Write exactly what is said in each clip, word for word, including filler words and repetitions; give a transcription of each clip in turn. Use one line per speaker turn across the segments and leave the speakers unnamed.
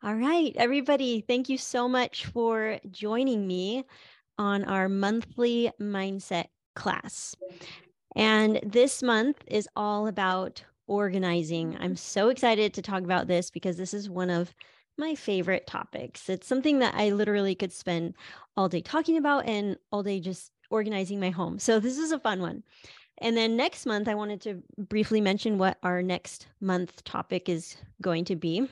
All right, everybody, thank you so much for joining me on our monthly mindset class. And this month is all about organizing. I'm so excited to talk about this because this is one of my favorite topics. It's something that I literally could spend all day talking about and all day just organizing my home. So this is a fun one. And then next month, I wanted to briefly mention what our next month topic is going to be.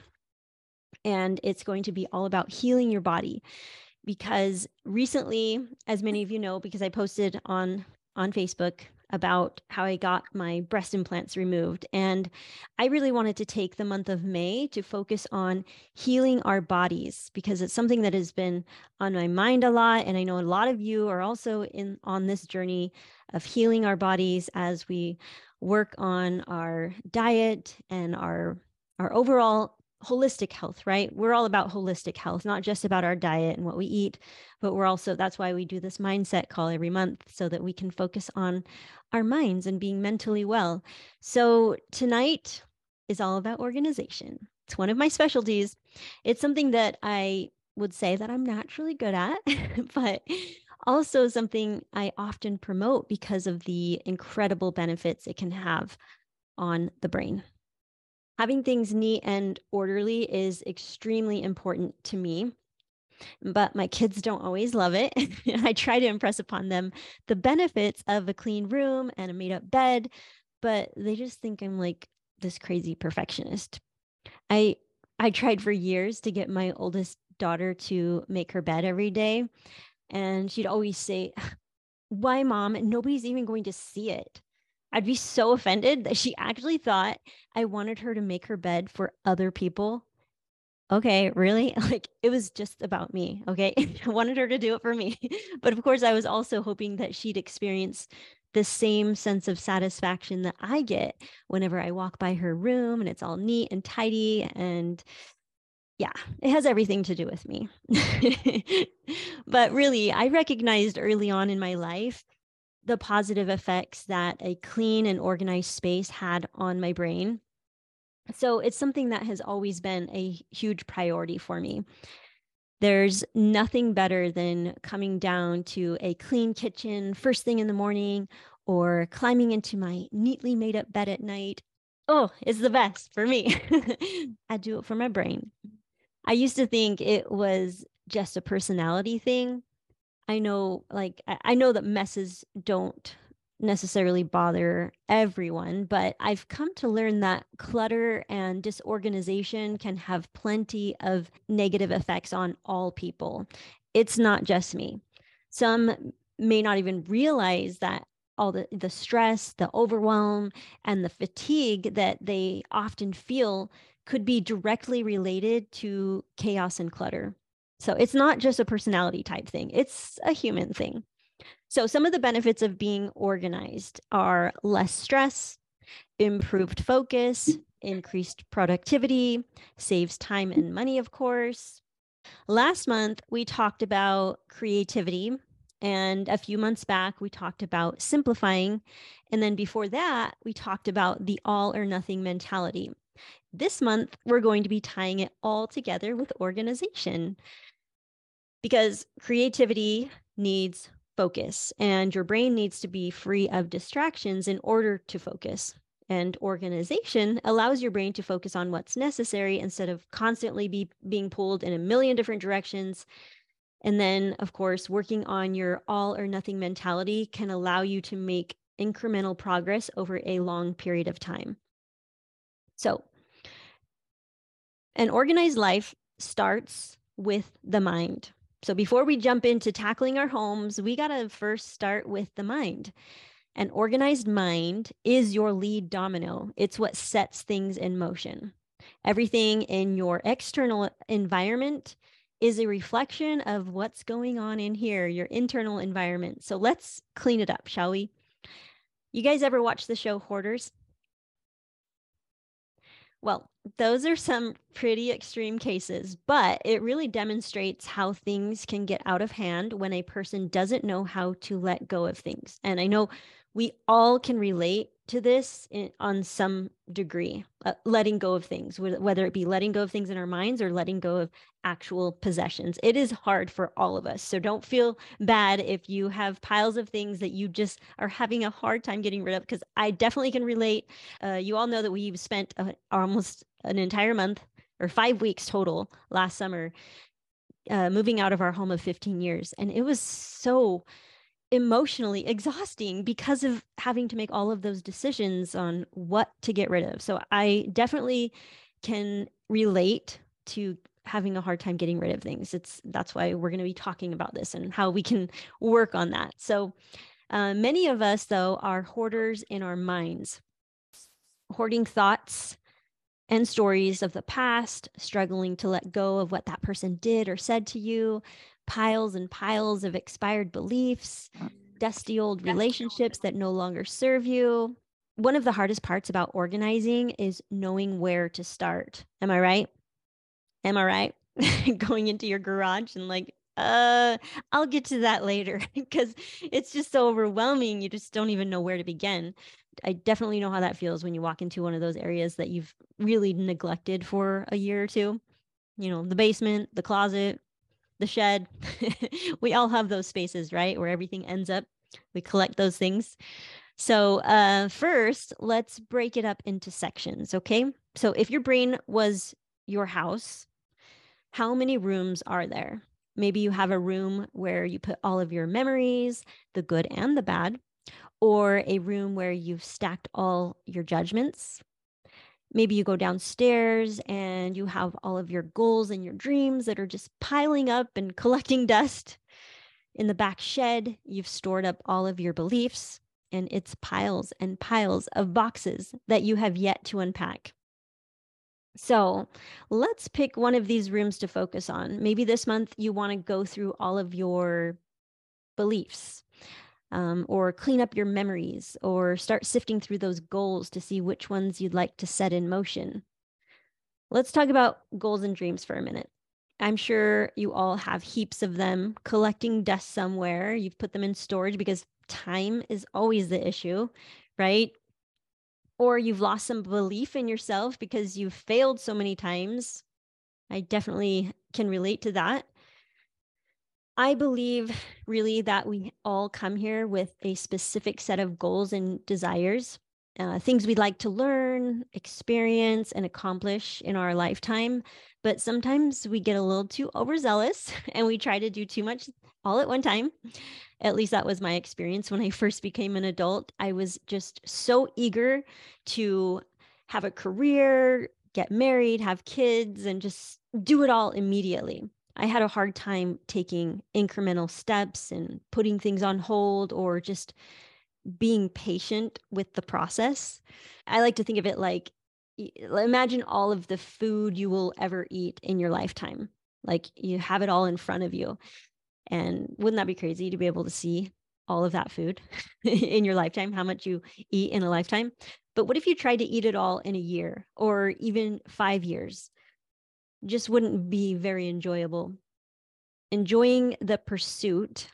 And it's going to be all about healing your body. Because recently, as many of you know, because I posted on on Facebook about how I got my breast implants removed. And I really wanted to take the month of May to focus on healing our bodies because it's something that has been on my mind a lot. And I know a lot of you are also in on this journey of healing our bodies as we work on our diet and our our overall holistic health, right? We're all about holistic health, not just about our diet and what we eat, but we're also, that's why we do this mindset call every month so that we can focus on our minds and being mentally well. So tonight is all about organization. It's one of my specialties. It's something that I would say that I'm naturally good at, but also something I often promote because of the incredible benefits it can have on the brain. Having things neat and orderly is extremely important to me, but my kids don't always love it. I try to impress upon them the benefits of a clean room and a made up bed, but they just think I'm like this crazy perfectionist. I I tried for years to get my oldest daughter to make her bed every day, and she'd always say, "Why, Mom? Nobody's even going to see it." I'd be so offended that she actually thought I wanted her to make her bed for other people. Okay, really? Like it was just about me. Okay. I wanted her to do it for me. But of course, I was also hoping that she'd experience the same sense of satisfaction that I get whenever I walk by her room and it's all neat and tidy. And yeah, it has everything to do with me. But really, I recognized early on in my life the positive effects that a clean and organized space had on my brain. So it's something that has always been a huge priority for me. There's nothing better than coming down to a clean kitchen first thing in the morning or climbing into my neatly made up bed at night. Oh, it's the best for me. I do it for my brain. I used to think it was just a personality thing. I know, like, I know that messes don't necessarily bother everyone, but I've come to learn that clutter and disorganization can have plenty of negative effects on all people. It's not just me. Some may not even realize that all the, the stress, the overwhelm, and the fatigue that they often feel could be directly related to chaos and clutter. So it's not just a personality type thing, it's a human thing. So some of the benefits of being organized are less stress, improved focus, increased productivity, saves time and money, of course. Last month, we talked about creativity. And a few months back, we talked about simplifying. And then before that, we talked about the all or nothing mentality. This month, we're going to be tying it all together with organization because creativity needs focus and your brain needs to be free of distractions in order to focus. And organization allows your brain to focus on what's necessary instead of constantly be, being pulled in a million different directions. And then, of course, working on your all or nothing mentality can allow you to make incremental progress over a long period of time. So, an organized life starts with the mind. So before we jump into tackling our homes, we got to first start with the mind. An organized mind is your lead domino. It's what sets things in motion. Everything in your external environment is a reflection of what's going on in here, your internal environment. So let's clean it up, shall we? You guys ever watch the show Hoarders? Well, those are some pretty extreme cases, but it really demonstrates how things can get out of hand when a person doesn't know how to let go of things. And I know we all can relate to this in, on some degree, uh, letting go of things, whether it be letting go of things in our minds or letting go of actual possessions. It is hard for all of us. So don't feel bad if you have piles of things that you just are having a hard time getting rid of, because I definitely can relate. Uh, you all know that we've spent a, almost an entire month or five weeks total last summer uh, moving out of our home of fifteen years. And it was so emotionally exhausting because of having to make all of those decisions on what to get rid of. So I definitely can relate to having a hard time getting rid of things. It's that's why we're going to be talking about this and how we can work on that. So uh, many of us, though, are hoarders in our minds, hoarding thoughts and stories of the past, struggling to let go of what that person did or said to you, piles and piles of expired beliefs, dusty old relationships that no longer serve you. One of the hardest parts about organizing is knowing where to start. Am I right? Am I right? Going into your garage and like, uh, I'll get to that later because it's just so overwhelming. You just don't even know where to begin. I definitely know how that feels when you walk into one of those areas that you've really neglected for a year or two. You know, the basement, the closet, the shed. We all have those spaces, right? Where everything ends up. We collect those things. So uh, first, let's break it up into sections, okay? So if your brain was your house, how many rooms are there? Maybe you have a room where you put all of your memories, the good and the bad, or a room where you've stacked all your judgments. Maybe you go downstairs and you have all of your goals and your dreams that are just piling up and collecting dust. In the back shed, you've stored up all of your beliefs, and it's piles and piles of boxes that you have yet to unpack. So let's pick one of these rooms to focus on. Maybe this month you want to go through all of your beliefs, um, or clean up your memories, or start sifting through those goals to see which ones you'd like to set in motion. Let's talk about goals and dreams for a minute. I'm sure you all have heaps of them collecting dust somewhere. You've put them in storage because time is always the issue, right? Or you've lost some belief in yourself because you've failed so many times. I definitely can relate to that. I believe really that we all come here with a specific set of goals and desires, uh, things we'd like to learn, experience, and accomplish in our lifetime. But sometimes we get a little too overzealous and we try to do too much all at one time. At least that was my experience when I first became an adult. I was just so eager to have a career, get married, have kids, and just do it all immediately. I had a hard time taking incremental steps and putting things on hold or just being patient with the process. I like to think of it like, imagine all of the food you will ever eat in your lifetime. Like you have it all in front of you. And wouldn't that be crazy to be able to see all of that food in your lifetime, how much you eat in a lifetime? But what if you tried to eat it all in a year or even five years? Just wouldn't be very enjoyable. Enjoying the pursuit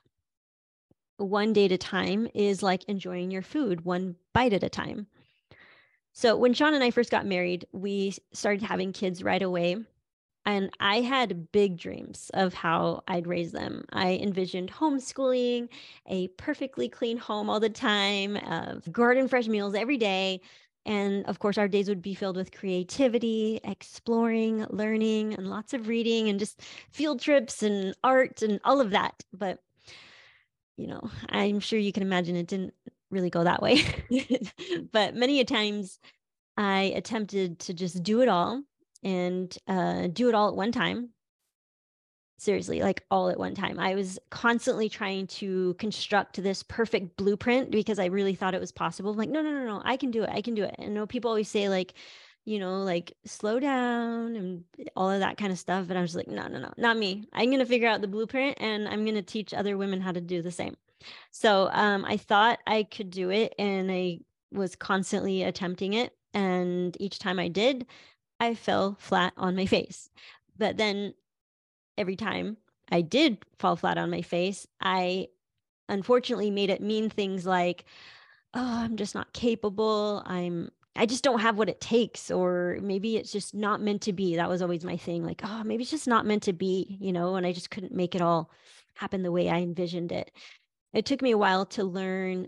one day at a time is like enjoying your food one bite at a time. So when Sean and I first got married, we started having kids right away. And I had big dreams of how I'd raise them. I envisioned homeschooling, a perfectly clean home all the time, of garden fresh meals every day. And of course, our days would be filled with creativity, exploring, learning, and lots of reading, and just field trips and art and all of that. But, you know, I'm sure you can imagine it didn't really go that way. But many a times I attempted to just do it all and uh, do it all at one time. Seriously, like all at one time. I was constantly trying to construct this perfect blueprint because I really thought it was possible. I'm like, no, no, no, no, I can do it. I can do it. And I know people always say like, you know, like slow down and all of that kind of stuff. But I was like, no, no, no, not me. I'm going to figure out the blueprint and I'm going to teach other women how to do the same. So um, I thought I could do it and I was constantly attempting it. And each time I did, I fell flat on my face. But then every time I did fall flat on my face, I unfortunately made it mean things like, oh, I'm just not capable. I'm, I just don't have what it takes, or maybe it's just not meant to be. That was always my thing. Like, oh, maybe it's just not meant to be, you know, and I just couldn't make it all happen the way I envisioned it. It took me a while to learn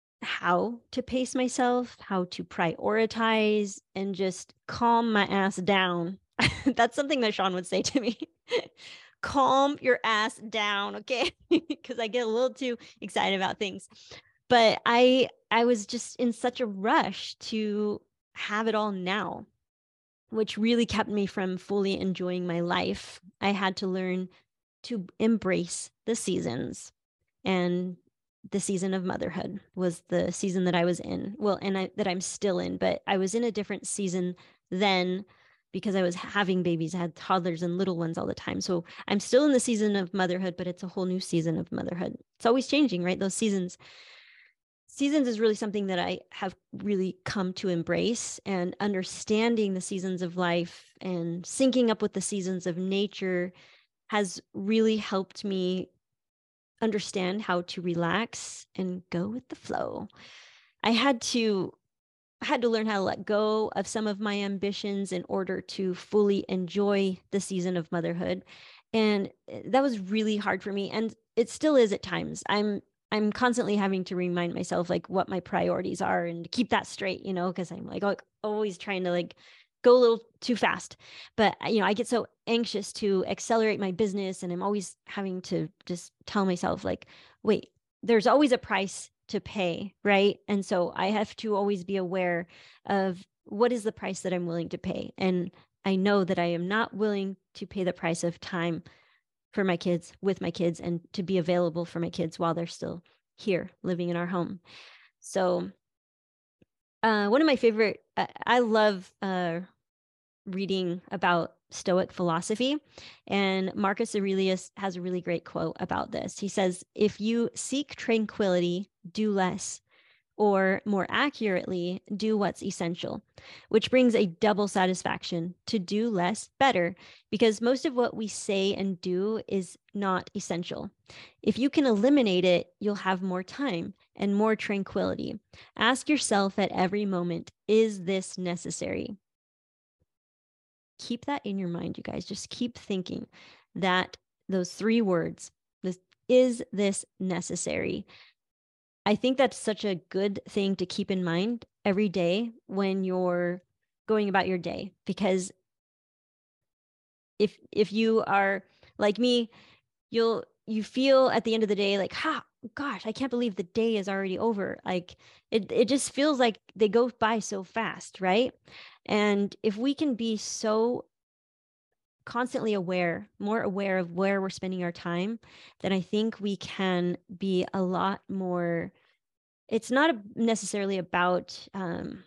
how to pace myself, how to prioritize, and just calm my ass down. That's something that Sean would say to me. Calm your ass down, okay? Because I get a little too excited about things. But I I was just in such a rush to have it all now, which really kept me from fully enjoying my life. I had to learn to embrace the seasons, and the season of motherhood was the season that I was in. Well, and I, that I'm still in, but I was in a different season then because I was having babies. I had toddlers and little ones all the time. So I'm still in the season of motherhood, but it's a whole new season of motherhood. It's always changing, right? Those seasons. Seasons is really something that I have really come to embrace, and understanding the seasons of life and syncing up with the seasons of nature has really helped me understand how to relax and go with the flow. I had to I had to learn how to let go of some of my ambitions in order to fully enjoy the season of motherhood. And that was really hard for me, and it still is at times. I'm I'm constantly having to remind myself like what my priorities are and keep that straight, you know, because I'm like always trying to like go a little too fast. But you know, I get so anxious to accelerate my business, and I'm always having to just tell myself like, wait, there's always a price to pay, right? And so I have to always be aware of what is the price that I'm willing to pay. And I know that I am not willing to pay the price of time for my kids, with my kids, and to be available for my kids while they're still here living in our home. So uh, one of my favorite, uh, I love uh, reading about Stoic philosophy. And Marcus Aurelius has a really great quote about this. He says, if you seek tranquility, do less, or more accurately, do what's essential, which brings a double satisfaction to do less better, because most of what we say and do is not essential. If you can eliminate it, you'll have more time and more tranquility. Ask yourself at every moment, is this necessary? Keep that in your mind, you guys. Just keep thinking that those three words, this, is this necessary? I think that's such a good thing to keep in mind every day when you're going about your day, because if if you are like me, you'll you feel at the end of the day like, ha, gosh, I can't believe the day is already over. Like it it just feels like they go by so fast, right? And if we can be so constantly aware, more aware of where we're spending our time, then I think we can be a lot more. It's not necessarily about um,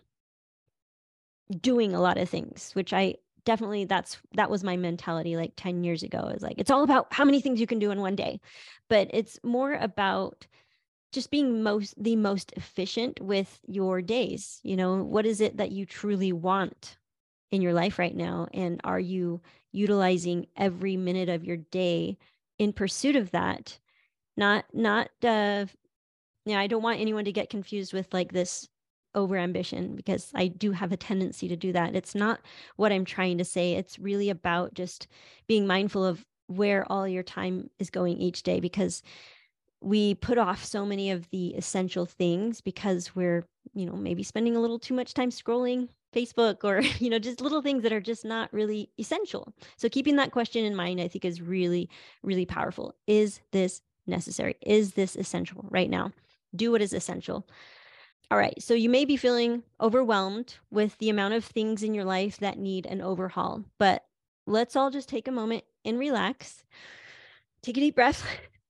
doing a lot of things, which I definitely, that's, that was my mentality like ten years ago. Is like, it's all about how many things you can do in one day, but it's more about just being most, the most efficient with your days. You know, what is it that you truly want in your life right now? And are you utilizing every minute of your day in pursuit of that? Not, not, uh, yeah, I don't want anyone to get confused with like this over ambition, because I do have a tendency to do that. It's not what I'm trying to say. It's really about just being mindful of where all your time is going each day, because we put off so many of the essential things because we're, you know, maybe spending a little too much time scrolling Facebook, or, you know, just little things that are just not really essential. So keeping that question in mind, I think, is really, really powerful. Is this necessary? Is this essential right now? Do what is essential. All right. So you may be feeling overwhelmed with the amount of things in your life that need an overhaul, but let's all just take a moment and relax. Take a deep breath.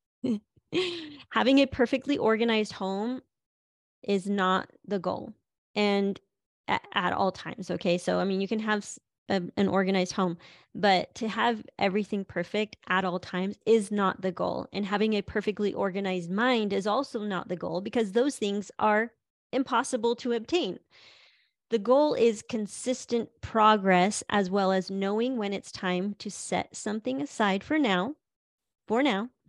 Having a perfectly organized home is not the goal, and at, at all times. Okay. So, I mean, you can have a, an organized home, but to have everything perfect at all times is not the goal. And having a perfectly organized mind is also not the goal, because those things are impossible to obtain. The goal is consistent progress, as well as knowing when it's time to set something aside for now, for now,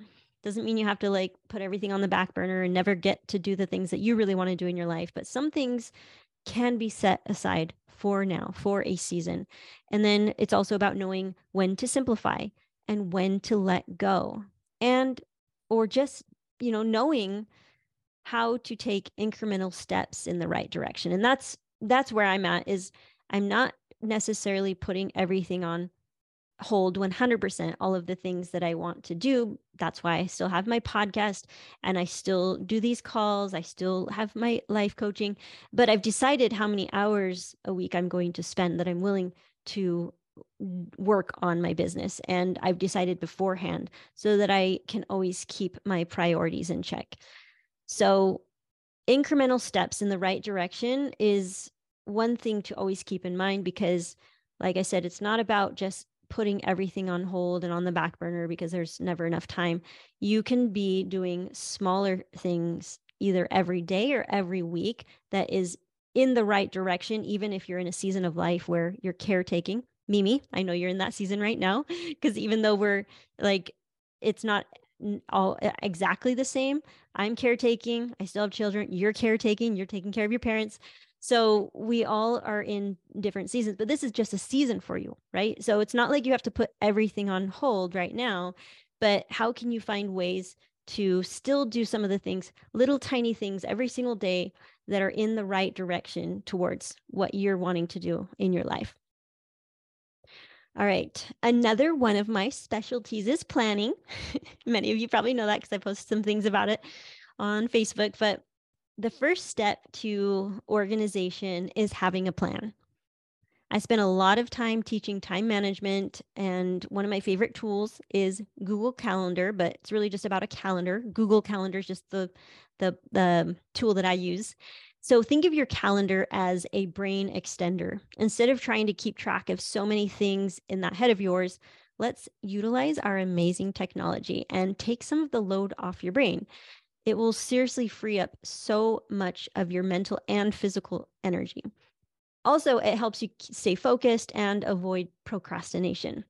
Doesn't mean you have to like put everything on the back burner and never get to do the things that you really want to do in your life. But some things can be set aside for now, for a season. And then it's also about knowing when to simplify and when to let go. And, or just, you know, knowing how to take incremental steps in the right direction. And that's, that's where I'm at, is I'm not necessarily putting everything on hold one hundred percent, all of the things that I want to do. That's why I still have my podcast and I still do these calls. I still have my life coaching, but I've decided how many hours a week I'm going to spend, that I'm willing to work on my business. And I've decided beforehand so that I can always keep my priorities in check. So incremental steps in the right direction is one thing to always keep in mind, because like I said, it's not about just putting everything on hold and on the back burner because there's never enough time. You can be doing smaller things either every day or every week that is in the right direction, even if you're in a season of life where you're caretaking. Mimi, I know you're in that season right now, because even though we're like, it's not all exactly the same. I'm caretaking. I still have children. You're caretaking. You're taking care of your parents. So we all are in different seasons, but this is just a season for you, right? So it's not like you have to put everything on hold right now, but how can you find ways to still do some of the things, little tiny things every single day that are in the right direction towards what you're wanting to do in your life? All right. Another one of my specialties is planning. Many of you probably know that because I post some things about it on Facebook, but the first step to organization is having a plan. I spent a lot of time teaching time management, and one of my favorite tools is Google Calendar, but it's really just about a calendar. Google Calendar is just the, the, the tool that I use. So think of your calendar as a brain extender. Instead of trying to keep track of so many things in that head of yours, let's utilize our amazing technology and take some of the load off your brain. It will seriously free up so much of your mental and physical energy. Also, it helps you stay focused and avoid procrastination.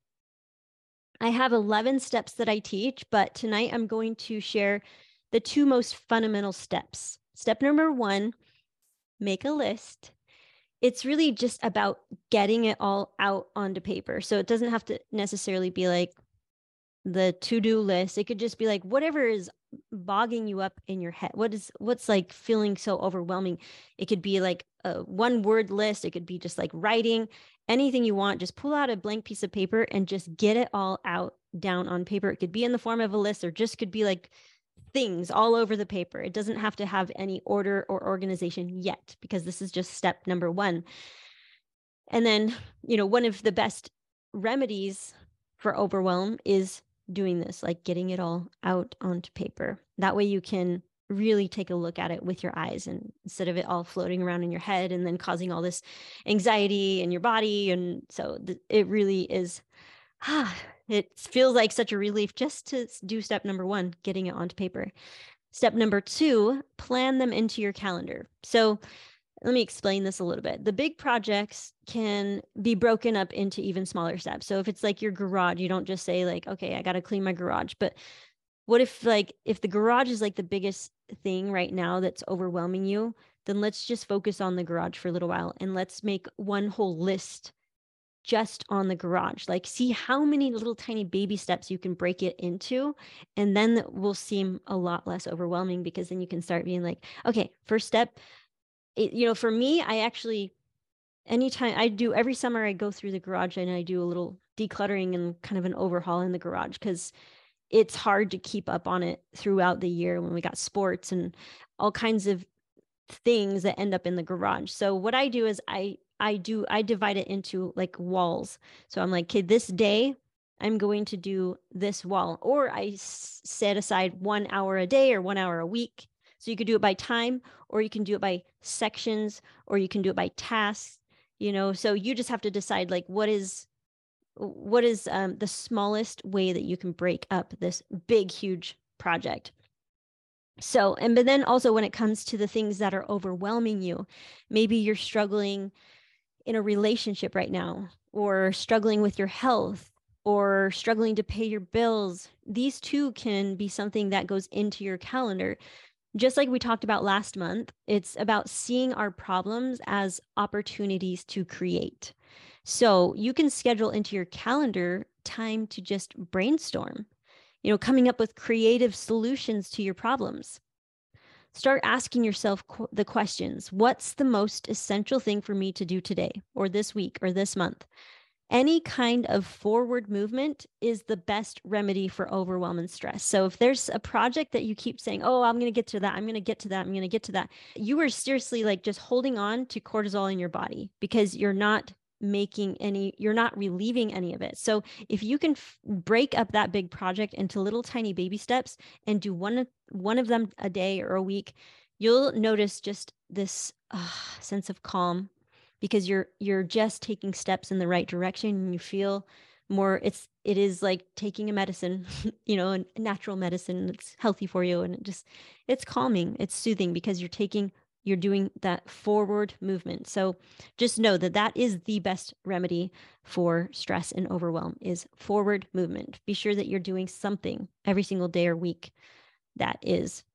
I have eleven steps that I teach, but tonight I'm going to share the two most fundamental steps. Step number one, make a list. It's really just about getting it all out onto paper. So it doesn't have to necessarily be like the to-do list. It could just be like whatever is bogging you up in your head. What is what's like feeling so overwhelming? It could be like a one word list. It could be just like writing, anything you want. Just pull out a blank piece of paper and just get it all out down on paper. It could be in the form of a list, or just could be like things all over the paper. It doesn't have to have any order or organization yet, because this is just step number one. And then, you know, one of the best remedies for overwhelm is doing this, like getting it all out onto paper. That way you can really take a look at it with your eyes, and instead of it all floating around in your head and then causing all this anxiety in your body. And so th- it really is, ah, it feels like such a relief just to do step number one, getting it onto paper. Step number two, plan them into your calendar. So let me explain this a little bit. The big projects can be broken up into even smaller steps. So if it's like your garage, you don't just say like, okay, I got to clean my garage. But what if like, if the garage is like the biggest thing right now that's overwhelming you, then let's just focus on the garage for a little while, and let's make one whole list just on the garage. Like, see how many little tiny baby steps you can break it into, and then it will seem a lot less overwhelming, because then you can start being like, okay, first step. It, you know, for me, I actually, anytime I do, every summer I go through the garage and I do a little decluttering and kind of an overhaul in the garage, because it's hard to keep up on it throughout the year when we got sports and all kinds of things that end up in the garage. So what I do is I, I do, I divide it into like walls. So I'm like, okay, this day I'm going to do this wall, or I s- set aside one hour a day or one hour a week. So you could do it by time, or you can do it by sections, or you can do it by tasks, you know, so you just have to decide like what is, what is um, the smallest way that you can break up this big, huge project. So, and but then also when it comes to the things that are overwhelming you, maybe you're struggling in a relationship right now, or struggling with your health, or struggling to pay your bills, these too can be something that goes into your calendar. Just like we talked about last month, it's about seeing our problems as opportunities to create. So you can schedule into your calendar time to just brainstorm, you know, coming up with creative solutions to your problems. Start asking yourself qu- the questions. What's the most essential thing for me to do today or this week or this month? Any kind of forward movement is the best remedy for overwhelm and stress. So if there's a project that you keep saying, oh, I'm going to get to that, I'm going to get to that, I'm going to get to that, you are seriously like just holding on to cortisol in your body because you're not making any, you're not relieving any of it. So if you can f- break up that big project into little tiny baby steps and do one, one of them a day or a week, you'll notice just this uh, sense of calm, because you're you're just taking steps in the right direction and you feel more, it's it is like taking a medicine, you know, a natural medicine that's healthy for you, and it just it's calming, it's soothing because you're taking you're doing that forward movement. So just know that that is the best remedy for stress and overwhelm is forward movement. Be sure that you're doing something every single day or week that is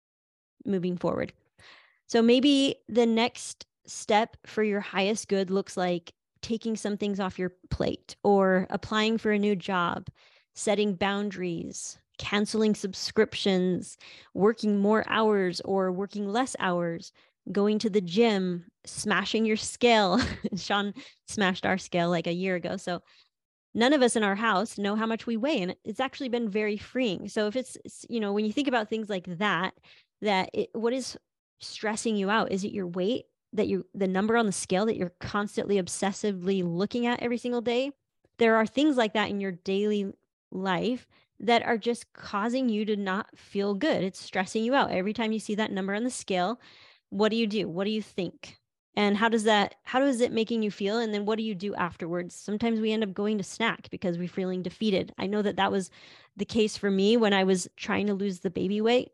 moving forward. So maybe the next step for your highest good looks like taking some things off your plate or applying for a new job, setting boundaries, canceling subscriptions, working more hours or working less hours, going to the gym, smashing your scale. Sean smashed our scale like a year ago. So none of us in our house know how much we weigh, and it's actually been very freeing. So if it's, you know, when you think about things like that, that it, what is stressing you out? Is it your weight, that you, the number on the scale that you're constantly obsessively looking at every single day? There are things like that in your daily life that are just causing you to not feel good. It's stressing you out. Every time you see that number on the scale, what do you do? What do you think? And how does that, how does it making you feel? And then what do you do afterwards? Sometimes we end up going to snack because we're feeling defeated. I know that that was the case for me when I was trying to lose the baby weight.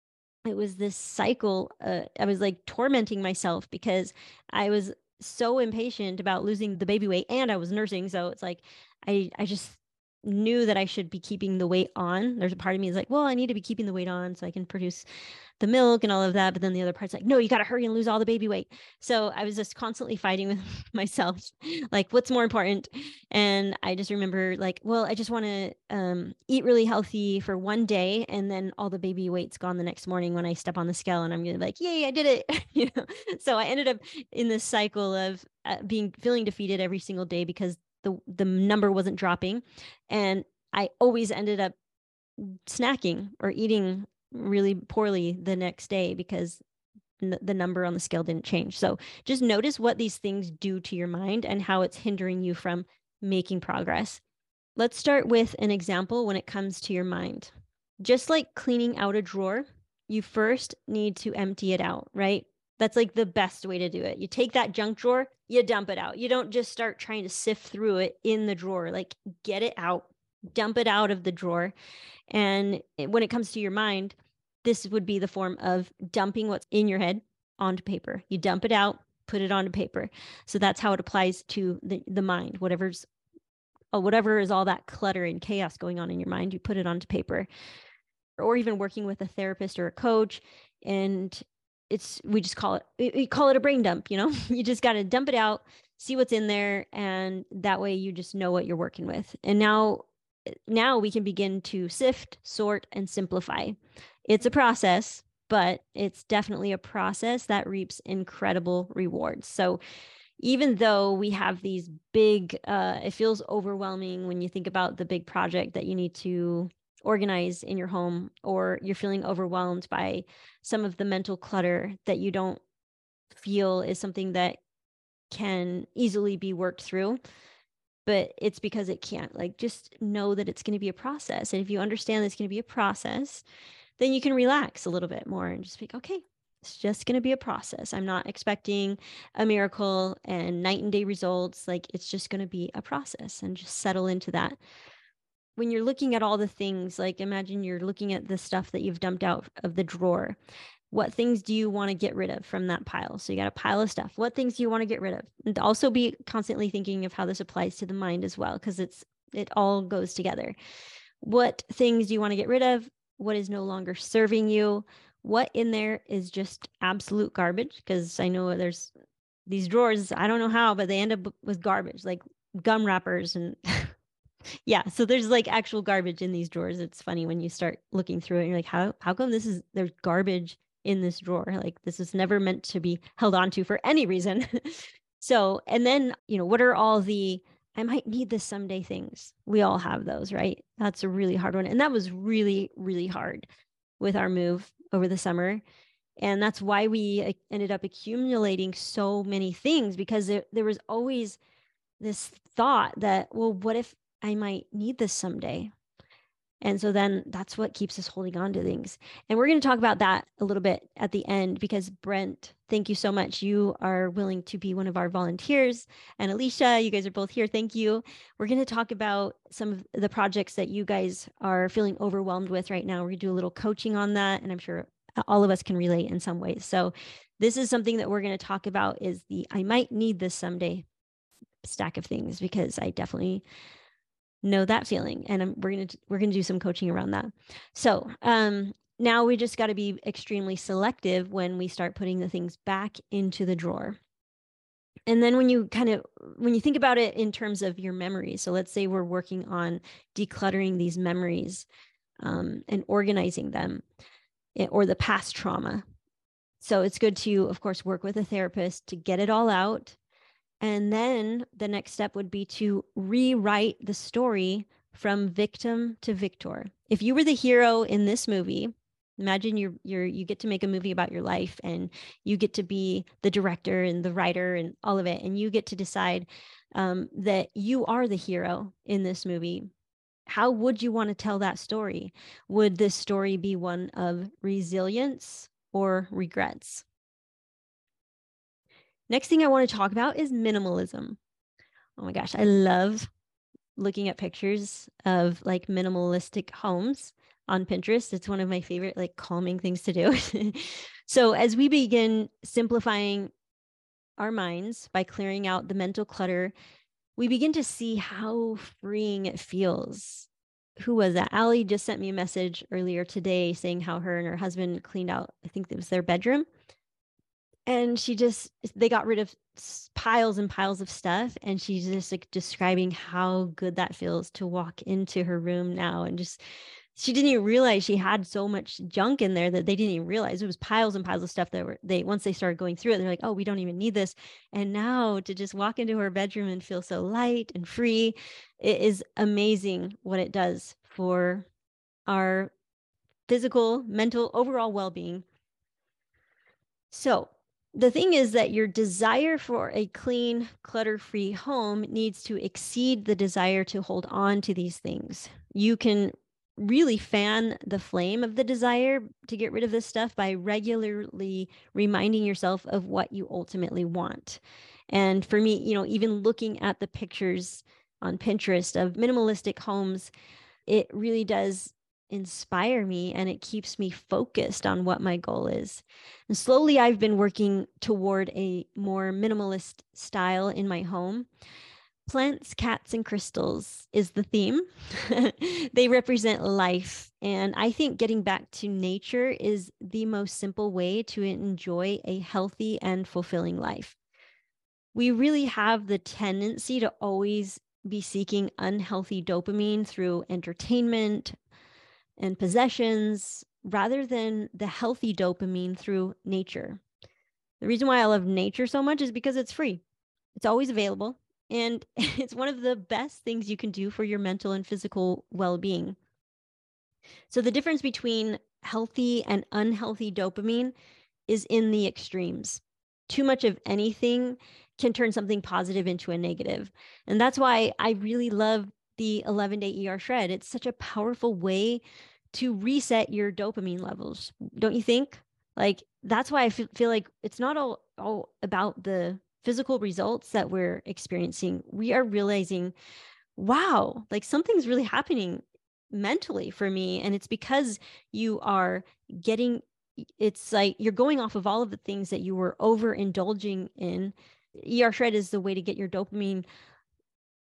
It was this cycle. Uh, I was like tormenting myself because I was so impatient about losing the baby weight and I was nursing. So it's like, I, I just knew that I should be keeping the weight on. There's a part of me is like, well, I need to be keeping the weight on so I can produce the milk and all of that. But then the other part's like, no, you got to hurry and lose all the baby weight. So I was just constantly fighting with myself, like, what's more important? And I just remember like, well, I just want to um, eat really healthy for one day. And then all the baby weight's gone the next morning when I step on the scale and I'm going to be like, yay, I did it. You know? So I ended up in this cycle of uh, being, feeling defeated every single day because the, the number wasn't dropping. And I always ended up snacking or eating really poorly the next day because n- the number on the scale didn't change. So just notice what these things do to your mind and how it's hindering you from making progress. Let's start with an example when it comes to your mind. Just like cleaning out a drawer, you first need to empty it out, right? That's like the best way to do it. You take that junk drawer, you dump it out. You don't just start trying to sift through it in the drawer. Like, get it out, dump it out of the drawer. And when it comes to your mind, this would be the form of dumping what's in your head onto paper. You dump it out, put it onto paper. So that's how it applies to the, the mind. Whatever's, oh, whatever is all that clutter and chaos going on in your mind, you put it onto paper. Or even working with a therapist or a coach, and it's, we just call it, we call it a brain dump. You know, you just got to dump it out, see what's in there, and that way you just know what you're working with. And now now we can begin to sift, sort, and simplify. It's a process, but it's definitely a process that reaps incredible rewards. So even though we have these big, uh, it feels overwhelming when you think about the big project that you need to organize in your home, or you're feeling overwhelmed by some of the mental clutter that you don't feel is something that can easily be worked through. But it's because it can't. Like, just know that it's going to be a process. And if you understand that it's going to be a process, then you can relax a little bit more and just be like, okay, it's just going to be a process. I'm not expecting a miracle and night and day results. Like, it's just going to be a process, and just settle into that. When you're looking at all the things, like imagine you're looking at the stuff that you've dumped out of the drawer. What things do you want to get rid of from that pile? So you got a pile of stuff. What things do you want to get rid of? And also be constantly thinking of how this applies to the mind as well, because it's It all goes together. What things do you want to get rid of? What is no longer serving you? What in there is just absolute garbage? Because I know there's these drawers, I don't know how, but they end up with garbage, like gum wrappers and yeah. So there's like actual garbage in these drawers. It's funny when you start looking through it and you're like, how, how come this is, there's garbage in this drawer? Like this is never meant to be held onto for any reason. So, and then, you know, what are all the, I might need this someday things? We all have those, right? That's a really hard one. And that was really, really hard with our move over the summer. And that's why we ended up accumulating so many things, because there, there was always this thought that, well, what if I might need this someday? And so then that's what keeps us holding on to things. And we're going to talk about that a little bit at the end, because Brent, thank you so much. You are willing to be one of our volunteers. And Alicia, you guys are both here. Thank you. We're going to talk about some of the projects that you guys are feeling overwhelmed with right now. We're going to do a little coaching on that. And I'm sure all of us can relate in some ways. So this is something that we're going to talk about, is the I might need this someday stack of things, because I definitely know that feeling, and I'm, we're gonna we're gonna do some coaching around that. So um, now we just got to be extremely selective when we start putting the things back into the drawer. And then when you kind of when you think about it in terms of your memories, so let's say we're working on decluttering these memories um, and organizing them, or the past trauma. So it's good to, of course, work with a therapist to get it all out. And then the next step would be to rewrite the story from victim to victor. If you were the hero in this movie, imagine you're, you're, you get to make a movie about your life, and you get to be the director and the writer and all of it. And you get to decide um, that you are the hero in this movie. How would you want to tell that story? Would this story be one of resilience or regrets? Next thing I want to talk about is minimalism. Oh my gosh, I love looking at pictures of like minimalistic homes on Pinterest. It's one of my favorite like calming things to do. So as we begin simplifying our minds by clearing out the mental clutter, we begin to see how freeing it feels. Who was that? Allie just sent me a message earlier today saying how her and her husband cleaned out, I think it was their bedroom. And she just, they got rid of piles and piles of stuff. And she's just like describing how good that feels to walk into her room now. And just, she didn't even realize she had so much junk in there that they didn't even realize it was piles and piles of stuff that were, they, once they started going through it, they're like, oh, we don't even need this. And now to just walk into her bedroom and feel so light and free, it is amazing what it does for our physical, mental, overall well-being. So the thing is that your desire for a clean, clutter-free home needs to exceed the desire to hold on to these things. You can really fan the flame of the desire to get rid of this stuff by regularly reminding yourself of what you ultimately want. And for me, you know, even looking at the pictures on Pinterest of minimalistic homes, it really does inspire me, and it keeps me focused on what my goal is. And slowly I've been working toward a more minimalist style in my home. Plants, cats, and crystals is the theme. They represent life. And I think getting back to nature is the most simple way to enjoy a healthy and fulfilling life. We really have the tendency to always be seeking unhealthy dopamine through entertainment and possessions, rather than the healthy dopamine through nature. The reason why I love nature so much is because it's free. It's always available. And it's one of the best things you can do for your mental and physical well-being. So the difference between healthy and unhealthy dopamine is in the extremes. Too much of anything can turn something positive into a negative. And that's why I really love the eleven day E R Shred. It's such a powerful way to reset your dopamine levels. Don't you think? Like, that's why I feel, feel like it's not all, all about the physical results that we're experiencing. We are realizing, wow, like something's really happening mentally for me. And it's because you are getting, it's like you're going off of all of the things that you were overindulging in. E R Shred is the way to get your dopamine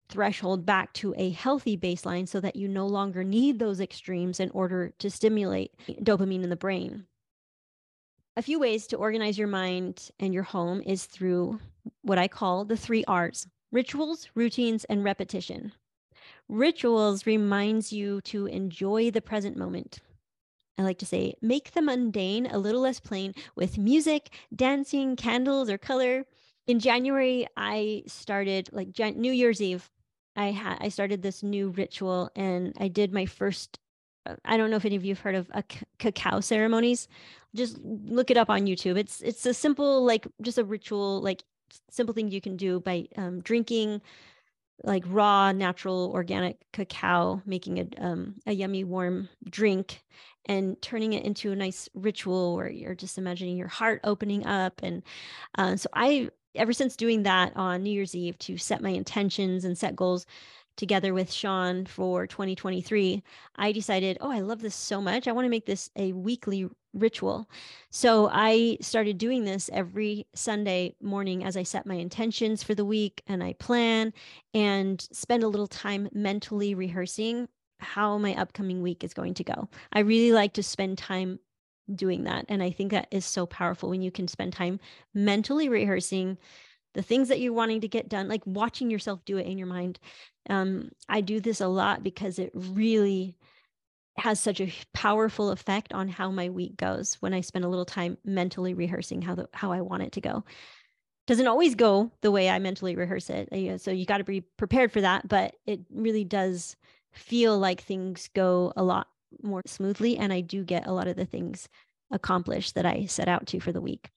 threshold back to a healthy baseline so that you no longer need those extremes in order to stimulate dopamine in the brain. A few ways to organize your mind and your home is through what I call the three R's: rituals, routines, and repetition. Rituals reminds you to enjoy the present moment. I like to say, make the mundane a little less plain with music, dancing, candles, or color. In January, I started like Jan- New Year's Eve. I had I started this new ritual, and I did my first. I don't know if any of you have heard of a c- cacao ceremonies. Just look it up on YouTube. It's it's a simple, like just a ritual, like simple thing you can do by um, drinking like raw, natural, organic cacao, making a um, a yummy, warm drink, and turning it into a nice ritual where you're just imagining your heart opening up. And uh, so I, ever since doing that on New Year's Eve to set my intentions and set goals together with Sean for twenty twenty-three, I decided, oh, I love this so much. I want to make this a weekly ritual. So I started doing this every Sunday morning as I set my intentions for the week and I plan and spend a little time mentally rehearsing how my upcoming week is going to go. I really like to spend time doing that. And I think that is so powerful when you can spend time mentally rehearsing the things that you're wanting to get done, like watching yourself do it in your mind. Um, I do this a lot because it really has such a powerful effect on how my week goes when I spend a little time mentally rehearsing how the how I want it to go. Doesn't always go the way I mentally rehearse it. You know, so you got to be prepared for that, but it really does feel like things go a lot more smoothly, and I do get a lot of the things accomplished that I set out to for the week.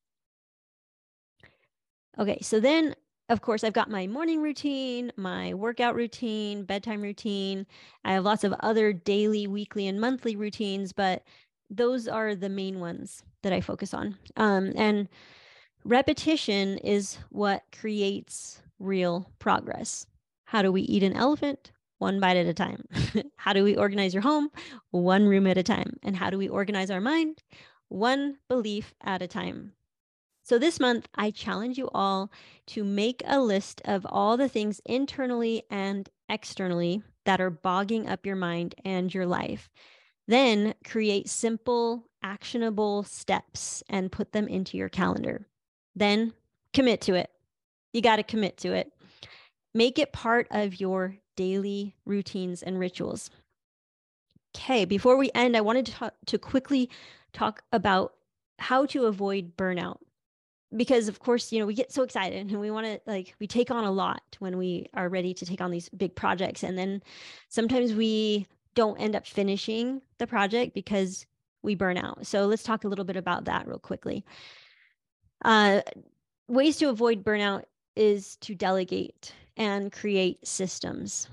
Okay, so then of course, I've got my morning routine, my workout routine, bedtime routine. I have lots of other daily, weekly, and monthly routines, but those are the main ones that I focus on. Um, and repetition is what creates real progress. How do we eat an elephant? One bite at a time. How do we organize your home? One room at a time. And how do we organize our mind? One belief at a time. So this month, I challenge you all to make a list of all the things internally and externally that are bogging up your mind and your life. Then create simple, actionable steps and put them into your calendar. Then commit to it. You got to commit to it. Make it part of your daily routines and rituals. Okay, before we end, I wanted to, talk, to quickly talk about how to avoid burnout. Because of course, you know, we get so excited and we want to like, we take on a lot when we are ready to take on these big projects. And then sometimes we don't end up finishing the project because we burn out. So let's talk a little bit about that real quickly. Uh, ways to avoid burnout is to delegate and create systems.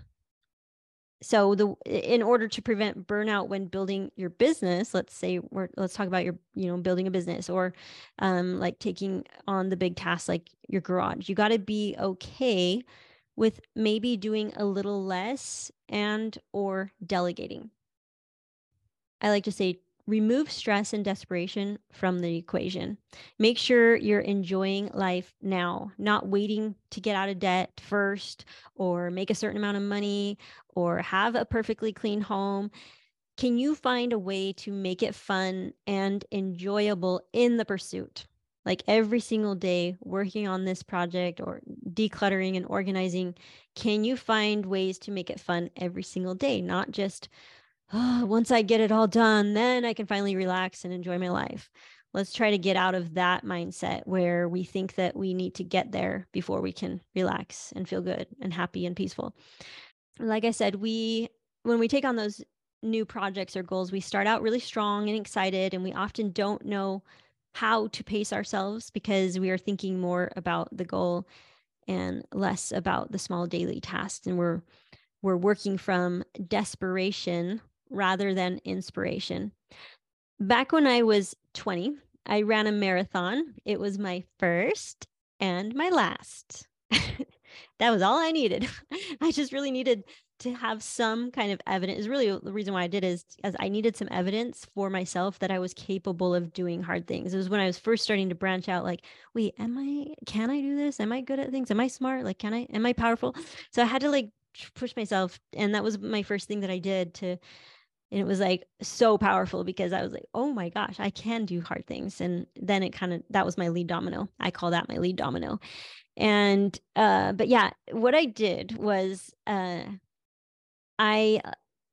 So the in order to prevent burnout when building your business, let's say we're let's talk about your, you know, building a business or um, like taking on the big tasks like your garage, you got to be okay with maybe doing a little less and or delegating. I like to say remove stress and desperation from the equation. Make sure you're enjoying life now, not waiting to get out of debt first or make a certain amount of money or have a perfectly clean home. Can you find a way to make it fun and enjoyable in the pursuit? Like every single day working on this project or decluttering and organizing, can you find ways to make it fun every single day? Not just, oh, once I get it all done, then I can finally relax and enjoy my life. Let's try to get out of that mindset where we think that we need to get there before we can relax and feel good and happy and peaceful. Like I said, we when we take on those new projects or goals, we start out really strong and excited, and we often don't know how to pace ourselves because we are thinking more about the goal and less about the small daily tasks. And we're we're working from desperation rather than inspiration. Back when I was twenty, I ran a marathon. It was my first and my last. That was all I needed. I just really needed to have some kind of evidence. Really, the reason why I did is as I needed some evidence for myself that I was capable of doing hard things. It was when I was first starting to branch out, like, wait, am I, can I do this? Am I good at things? Am I smart? Like, can I, am I powerful? So I had to like push myself. And that was my first thing that I did to, and it was like so powerful because I was like, oh my gosh, I can do hard things. And then it kind of, that was my lead domino. I call that my lead domino. And, uh, but yeah, what I did was, uh, I,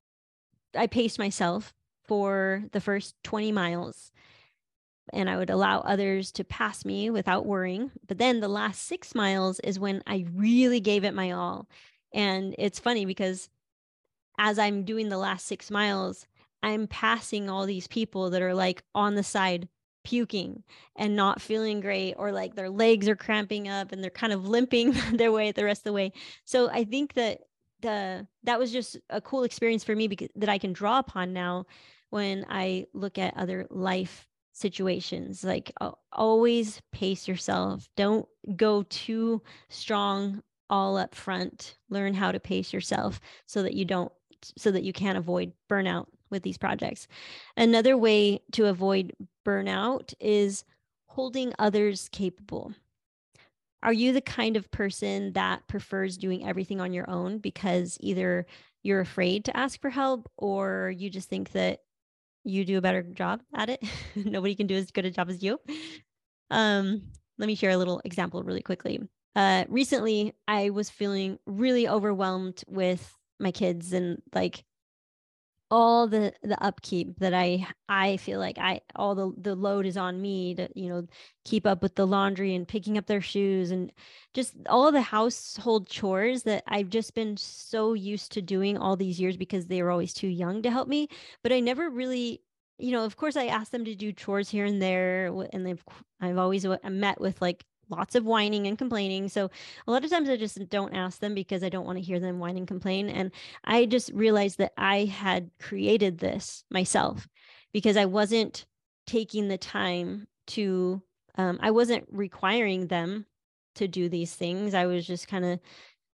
I paced myself for the first twenty miles, and I would allow others to pass me without worrying. But then the last six miles is when I really gave it my all. And it's funny because as I'm doing the last six miles, I'm passing all these people that are like on the side puking and not feeling great, or like their legs are cramping up and they're kind of limping their way the rest of the way. So I think that the that was just a cool experience for me because that I can draw upon now when I look at other life situations. Like, always pace yourself. Don't go too strong all up front. Learn how to pace yourself so that you don't so that you can avoid burnout with these projects. Another way to avoid burnout is holding others capable. Are you the kind of person that prefers doing everything on your own because either you're afraid to ask for help, or you just think that you do a better job at it? Nobody can do as good a job as you. Um, let me share a little example really quickly. Uh, recently, I was feeling really overwhelmed with my kids and like all the the upkeep that I I feel like I all the the load is on me to, you know, keep up with the laundry and picking up their shoes and just all the household chores that I've just been so used to doing all these years because they were always too young to help me. But I never really, you know, of course I asked them to do chores here and there, and they've I've always met with like lots of whining and complaining. So a lot of times I just don't ask them because I don't want to hear them whine and complain. And I just realized that I had created this myself because I wasn't taking the time to, um, I wasn't requiring them to do these things. I was just kind of,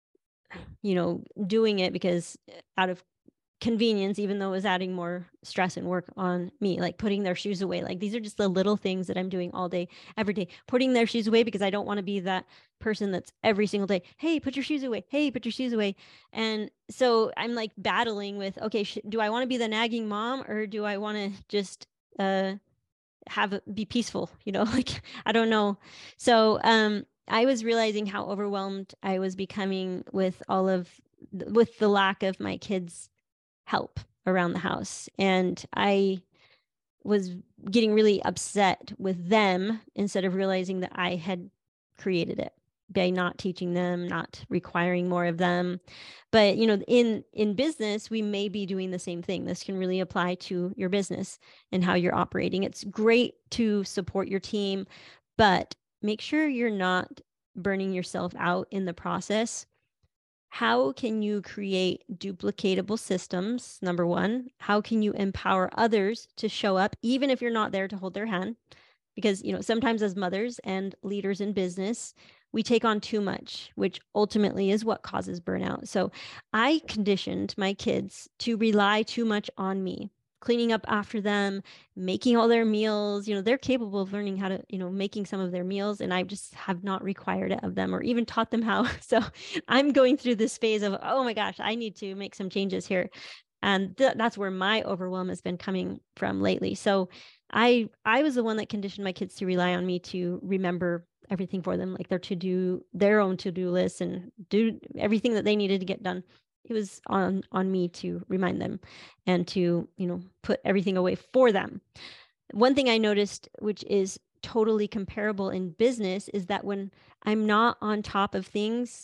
you know, doing it because out of convenience, even though it was adding more stress and work on me, like putting their shoes away. Like, these are just the little things that I'm doing all day, every day, putting their shoes away because I don't want to be that person that's every single day, hey, put your shoes away. Hey, put your shoes away. And so I'm like battling with, okay, sh- do I want to be the nagging mom, or do I want to just, uh, have it be peaceful, you know, like, I don't know. So, um, I was realizing how overwhelmed I was becoming with all of, with the lack of my kids' help around the house. And I was getting really upset with them instead of realizing that I had created it by not teaching them, not requiring more of them. But, you know, in in business, we may be doing the same thing. This can really apply to your business and how you're operating. It's great to support your team, but make sure you're not burning yourself out in the process. How can you create duplicatable systems? Number one, how can you empower others to show up even if you're not there to hold their hand? Because, you know, sometimes as mothers and leaders in business, we take on too much, which ultimately is what causes burnout. So I conditioned my kids to rely too much on me, cleaning up after them, making all their meals. You know, they're capable of learning how to, you know, making some of their meals, and I just have not required it of them or even taught them how. So I'm going through this phase of, oh my gosh, I need to make some changes here. And th- that's where my overwhelm has been coming from lately. So I I was the one that conditioned my kids to rely on me to remember everything for them, like their to do, their own to do lists, and do everything that they needed to get done. It was on on me to remind them and to, you know, put everything away for them. One thing I noticed, which is totally comparable in business, is that when I'm not on top of things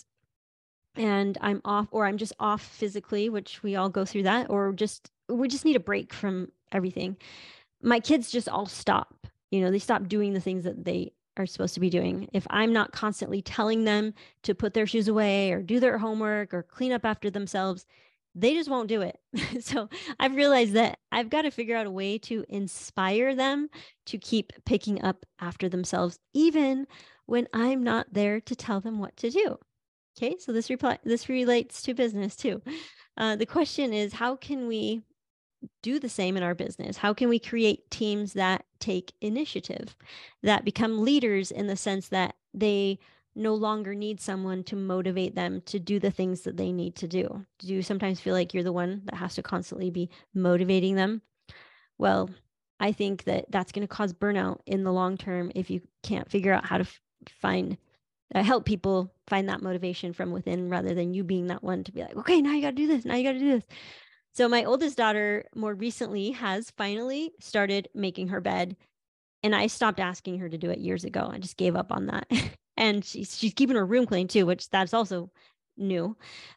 and I'm off, or I'm just off physically, which we all go through that, or just we just need a break from everything, my kids just all stop. You know, they stop doing the things that they are supposed to be doing. If I'm not constantly telling them to put their shoes away or do their homework or clean up after themselves, they just won't do it. So I've realized that I've got to figure out a way to inspire them to keep picking up after themselves, even when I'm not there to tell them what to do. Okay, so this reply this relates to business too. Uh, the question is, how can we do the same in our business? How can we create teams that take initiative, that become leaders in the sense that they no longer need someone to motivate them to do the things that they need to do? Do you sometimes feel like you're the one that has to constantly be motivating them? Well, I think that that's going to cause burnout in the long term if you can't figure out how to f- find uh, help people find that motivation from within, rather than you being that one to be like, okay, now you got to do this, now you got to do this. So my oldest daughter more recently has finally started making her bed, and I stopped asking her to do it years ago. I just gave up on that. And she's she's keeping her room clean too, which that's also new.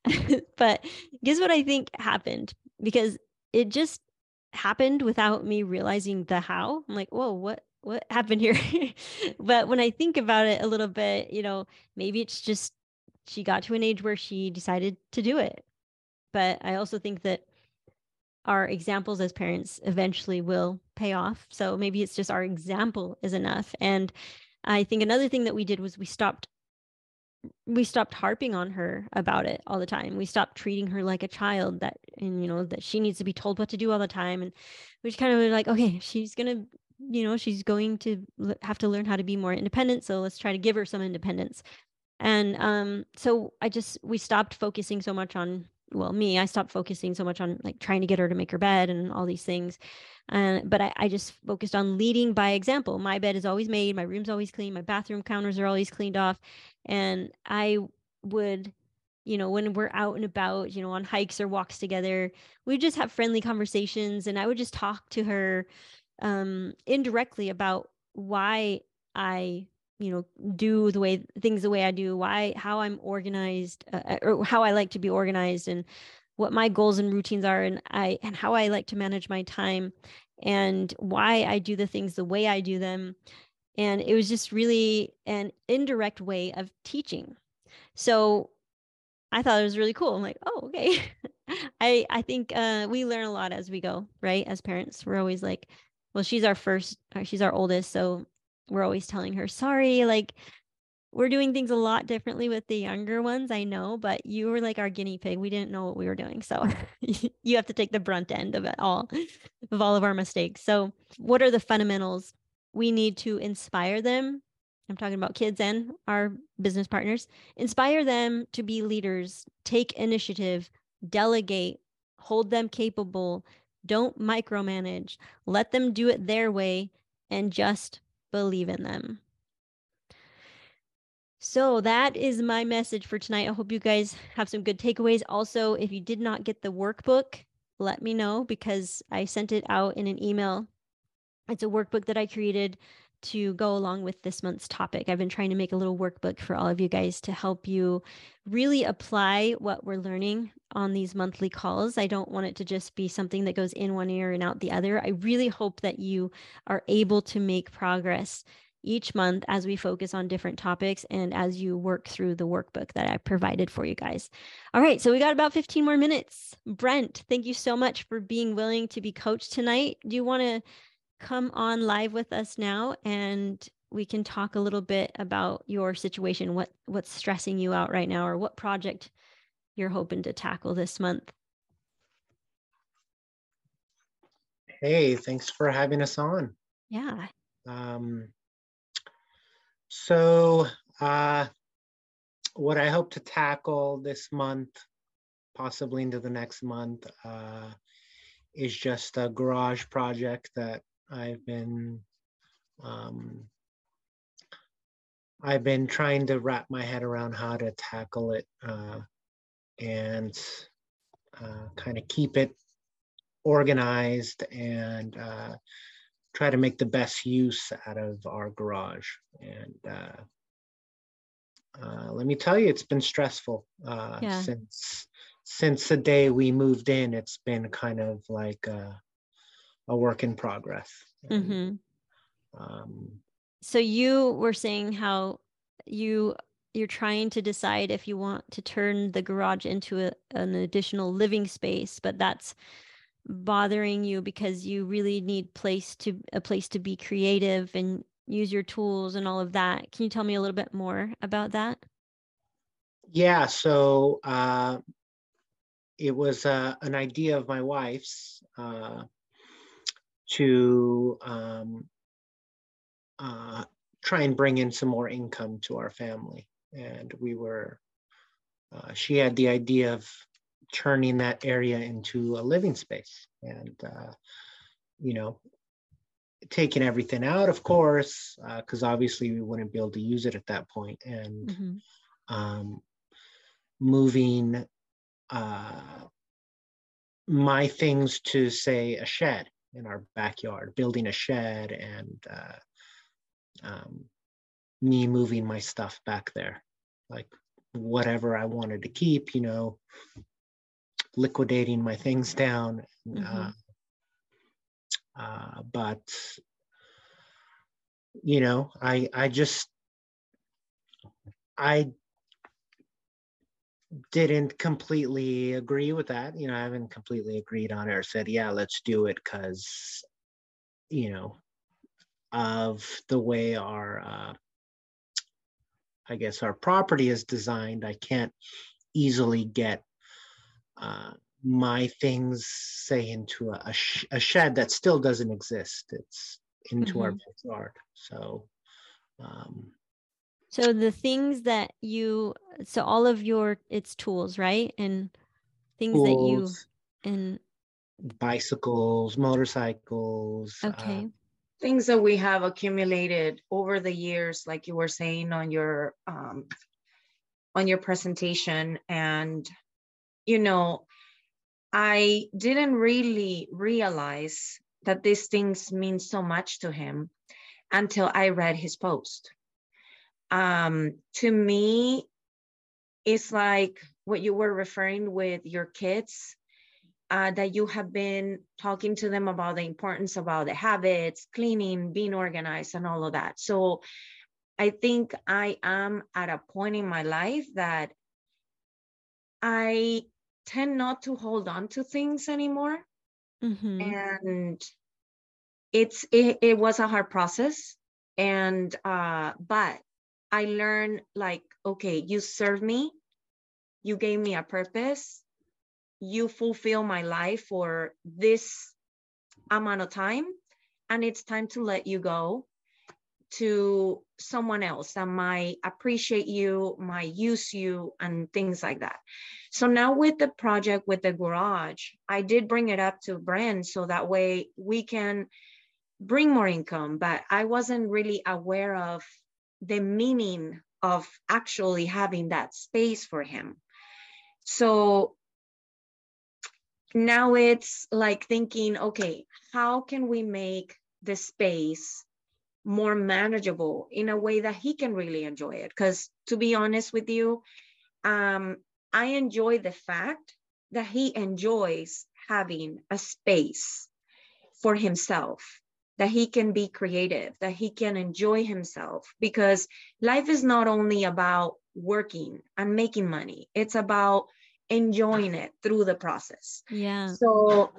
But guess what I think happened? Because it just happened without me realizing the how. I'm like, whoa, what what happened here? But when I think about it a little bit, you know, maybe it's just she got to an age where she decided to do it. But I also think that our examples as parents eventually will pay off. So maybe it's just our example is enough. And I think another thing that we did was we stopped we stopped harping on her about it all the time. We stopped treating her like a child, that, and you know, that she needs to be told what to do all the time. And we just kind of were like, okay, she's gonna, you know, she's going to have to learn how to be more independent, so let's try to give her some independence. And um so I just we stopped focusing so much on, well, me, I stopped focusing so much on like trying to get her to make her bed and all these things. And uh, but I, I just focused on leading by example. My bed is always made, my room's always clean, my bathroom counters are always cleaned off. And I would, you know, when we're out and about, you know, on hikes or walks together, we just have friendly conversations, and I would just talk to her um indirectly about why I, you know, do the way things the way I do, why, how I'm organized, uh, or how I like to be organized, and what my goals and routines are, and I and how I like to manage my time, and why I do the things the way I do them. And it was just really an indirect way of teaching. So I thought it was really cool. I'm like, oh, okay. I I think uh, we learn a lot as we go, right? As parents, we're always like, well, she's our first, she's our oldest, so we're always telling her, sorry, like we're doing things a lot differently with the younger ones, I know, but you were like our guinea pig. We didn't know what we were doing, so you have to take the brunt end of it all, of all of our mistakes. So, what are the fundamentals? We need to inspire them. I'm talking about kids and our business partners. Inspire them to be leaders, take initiative, delegate, hold them capable, don't micromanage, let them do it their way, and just believe in them. So that is my message for tonight. I hope you guys have some good takeaways. Also, if you did not get the workbook, let me know, because I sent it out in an email. It's a workbook that I created to go along with this month's topic. I've been trying to make a little workbook for all of you guys to help you really apply what we're learning on these monthly calls. I don't want it to just be something that goes in one ear and out the other. I really hope that you are able to make progress each month as we focus on different topics and as you work through the workbook that I provided for you guys. All right, so we got about fifteen more minutes. Brent, thank you so much for being willing to be coached tonight. Do you want to come on live with us now, and we can talk a little bit about your situation, what what's stressing you out right now, or what project you're hoping to tackle this month?
Hey, thanks for having us on.
Yeah.
Um, so uh, what I hope to tackle this month, possibly into the next month, uh, is just a garage project that I've been um, I've been trying to wrap my head around how to tackle it uh, and uh, kind of keep it organized and uh, try to make the best use out of our garage. And uh, uh, let me tell you, it's been stressful uh,
Yeah.
since since the day we moved in. It's been kind of like a, a work in progress. And,
Mm-hmm.
um,
So you were saying how you you're trying to decide if you want to turn the garage into a, an additional living space, but that's bothering you because you really need place to a place to be creative and use your tools and all of that. Can you tell me a little bit more about that?
yeah, so uh, it was uh, an idea of my wife's uh, to um, uh, try and bring in some more income to our family. and we were, uh, she had the idea of turning that area into a living space, and, uh, you know, taking everything out, of course, because uh, obviously we wouldn't be able to use it at that point, and mm-hmm. um, moving uh, my things to, say, a shed in our backyard, building a shed, and uh, um, me moving my stuff back there, like whatever I wanted to keep, you know, liquidating my things down. Mm-hmm. Uh, uh, but, you know, I, I just, I didn't completely agree with that. You know, I haven't completely agreed on it or said, yeah, let's do it, because, you know, of the way our, uh, I guess our property is designed. I can't easily get uh, my things, say, into a, a, sh- a shed that still doesn't exist. It's into mm-hmm. our backyard. So, um,
so the things that you, so all of your, it's tools, right? And things tools, that you, and
bicycles, motorcycles.
Okay.
Uh, things that we have accumulated over the years, like you were saying on your, um, on your presentation. And, you know, I didn't really realize that these things mean so much to him until I read his post. Um, to me, it's like what you were referring with your kids, uh, that you have been talking to them about the importance about the habits, cleaning, being organized, and all of that. So I think I am at a point in my life that I tend not to hold on to things anymore. Mm-hmm. And it's it, it was a hard process. And uh, but I learned, like, okay, you served me, you gave me a purpose, you fulfill my life for this amount of time, and it's time to let you go to someone else that might appreciate you, might use you, and things like that. So now with the project with the garage, I did bring it up to Brent so that way we can bring more income, but I wasn't really aware of the meaning of actually having that space for him. So now it's like thinking, okay, how can we make the space more manageable in a way that he can really enjoy it? Because to be honest with you, um, I enjoy the fact that he enjoys having a space for himself, that he can be creative, that he can enjoy himself, because life is not only about working and making money, it's about enjoying it through the process.
Yeah.
So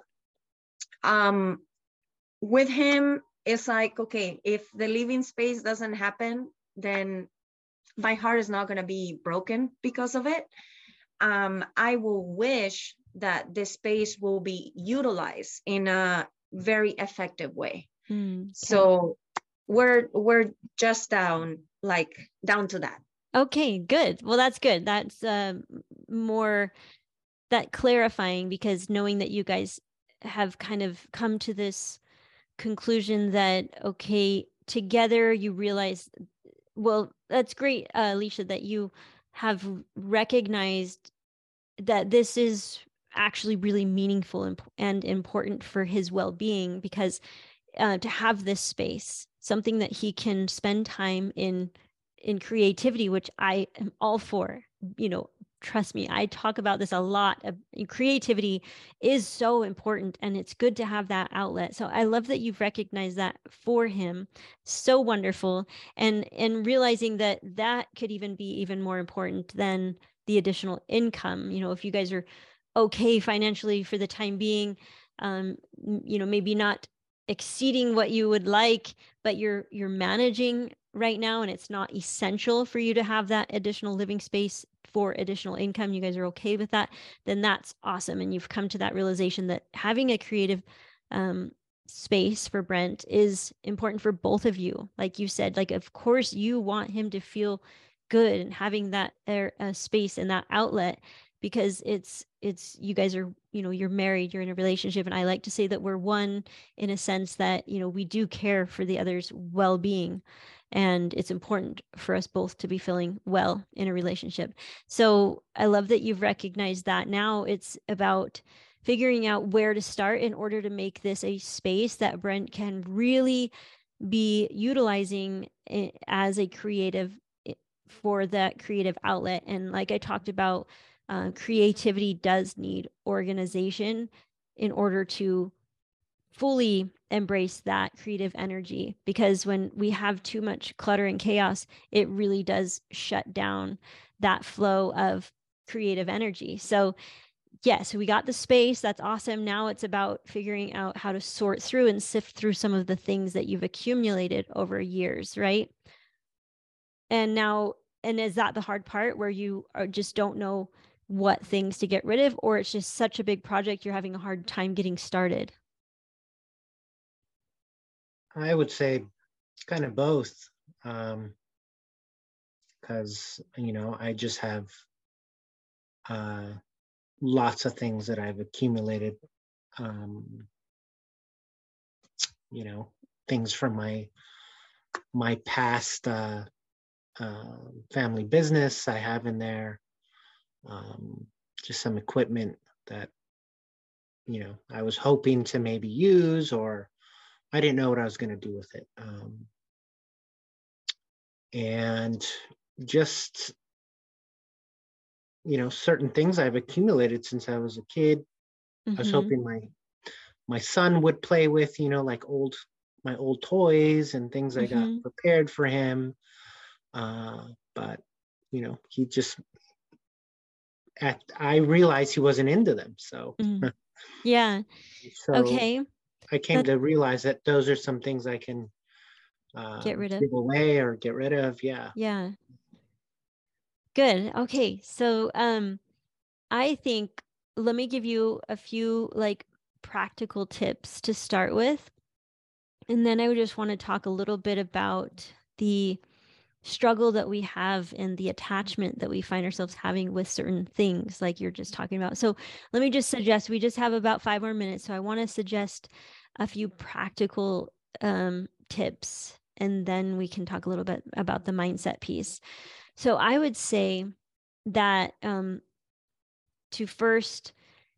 um, with him, it's like, okay, if the living space doesn't happen, then my heart is not going to be broken because of it. Um, I will wish that the space will be utilized in a very effective way. Mm, okay. So we're we're just down like down to that.
Okay, good. Well, that's good. That's uh, more that clarifying, because knowing that you guys have kind of come to this conclusion that, okay, together you realize, well, that's great, uh, Alicia, that you have recognized that this is actually really meaningful and, and important for his well-being, because uh, to have this space, something that he can spend time in, in creativity, which I am all for, you know, trust me, I talk about this a lot. Creativity is so important, and it's good to have that outlet. So I love that you've recognized that for him. So wonderful. And, and realizing that that could even be even more important than the additional income. You know, if you guys are okay financially for the time being, um, you know, maybe not exceeding what you would like, but you're, you're managing right now, and it's not essential for you to have that additional living space for additional income, you guys are okay with that, then that's awesome. And you've come to that realization that having a creative um, space for Brent is important for both of you. Like you said, like, of course you want him to feel good, and having that air, uh, space and that outlet, because it's, it's, you guys are, you know, you're married, you're in a relationship. And I like to say that we're one in a sense that, you know, we do care for the other's well-being. And it's important for us both to be feeling well in a relationship. So I love that you've recognized that. Now it's about figuring out where to start in order to make this a space that Brent can really be utilizing as a creative, for that creative outlet. And like I talked about, uh, creativity does need organization in order to fully embrace that creative energy, because when we have too much clutter and chaos, it really does shut down that flow of creative energy. So yes, we got the space. That's awesome. Now it's about figuring out how to sort through and sift through some of the things that you've accumulated over years, right? And now, and is that the hard part where you are just don't know what things to get rid of, or it's just such a big project you're having a hard time getting started?
I would say kind of both. Um, because, you know, I just have uh, lots of things that I've accumulated, um, you know, things from my, my past uh, uh, family business I have in there, um, just some equipment that, you know, I was hoping to maybe use, or I didn't know what I was going to do with it. Um, and just, you know, certain things I've accumulated since I was a kid. Mm-hmm. I was hoping my my son would play with, you know, like old my old toys and things mm-hmm. I got prepared for him. Uh, but, you know, he just, at, I realized he wasn't into them. So,
mm-hmm. yeah.
So
okay.
I came That's... to realize that those are some things I can uh,
get rid of,
give away or get rid of. Yeah.
Yeah. Good. Okay. So, um, I think, let me give you a few like practical tips to start with. And then I would just want to talk a little bit about the struggle that we have and the attachment that we find ourselves having with certain things like you're just talking about. So let me just suggest, we just have about five more minutes. So I want to suggest a few practical um, tips, and then we can talk a little bit about the mindset piece. So I would say that um, to first,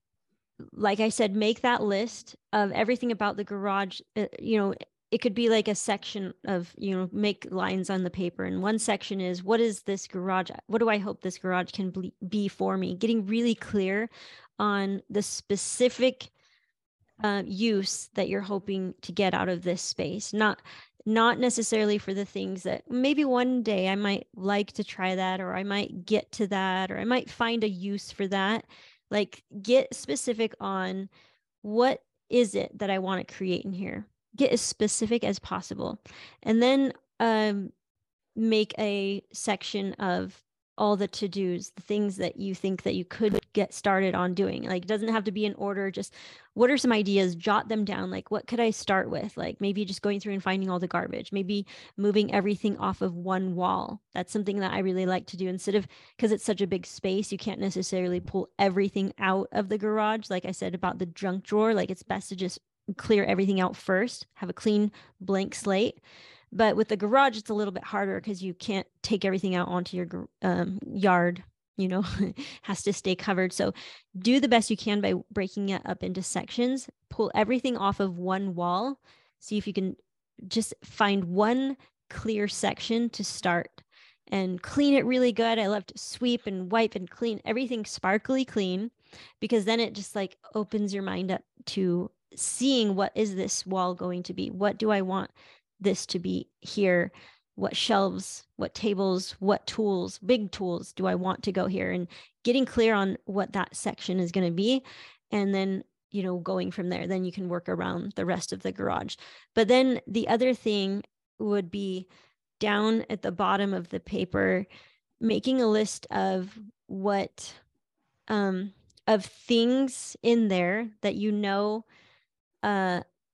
like I said, make that list of everything about the garage. Uh, you know, it could be like a section of, you know, make lines on the paper. And one section is, what is this garage? What do I hope this garage can be for me? Getting really clear on the specific uh, use that you're hoping to get out of this space. Not, not necessarily for the things that maybe one day I might like to try that, or I might get to that, or I might find a use for that. Like, get specific on what is it that I want to create in here. Get as specific as possible. And then um, make a section of all the to-dos, the things that you think that you could get started on doing. Like, it doesn't have to be in order. Just what are some ideas? Jot them down. Like, what could I start with? Like, maybe just going through and finding all the garbage, maybe moving everything off of one wall. That's something that I really like to do, instead of, because it's such a big space, you can't necessarily pull everything out of the garage. Like I said about the junk drawer, like it's best to just clear everything out first, have a clean blank slate. But with the garage, it's a little bit harder because you can't take everything out onto your um, yard, you know, has to stay covered. So do the best you can by breaking it up into sections, pull everything off of one wall. See if you can just find one clear section to start and clean it really good. I love to sweep and wipe and clean everything sparkly clean, because then it just like opens your mind up to seeing, what is this wall going to be? What do I want this to be here? What shelves, what tables, what tools, big tools do I want to go here? And getting clear on what that section is going to be. And then, you know, going from there, then you can work around the rest of the garage. But then the other thing would be down at the bottom of the paper, making a list of what, um, of things in there that you know, uh,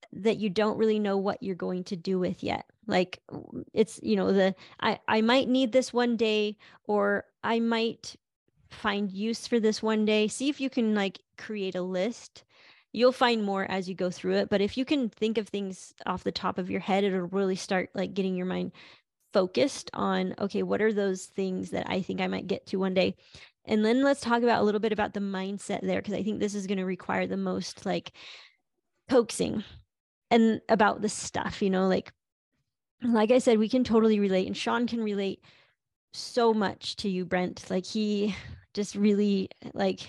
that you don't really know what you're going to do with yet. Like it's, you know, the, I, I might need this one day, or I might find use for this one day. See if you can like create a list. You'll find more as you go through it. But if you can think of things off the top of your head, it'll really start like getting your mind focused on, okay, what are those things that I think I might get to one day? And then let's talk about a little bit about the mindset there, because I think this is going to require the most like coaxing and about the stuff, you know, like, like I said, we can totally relate, and Sean can relate so much to you, Brent. Like he just really like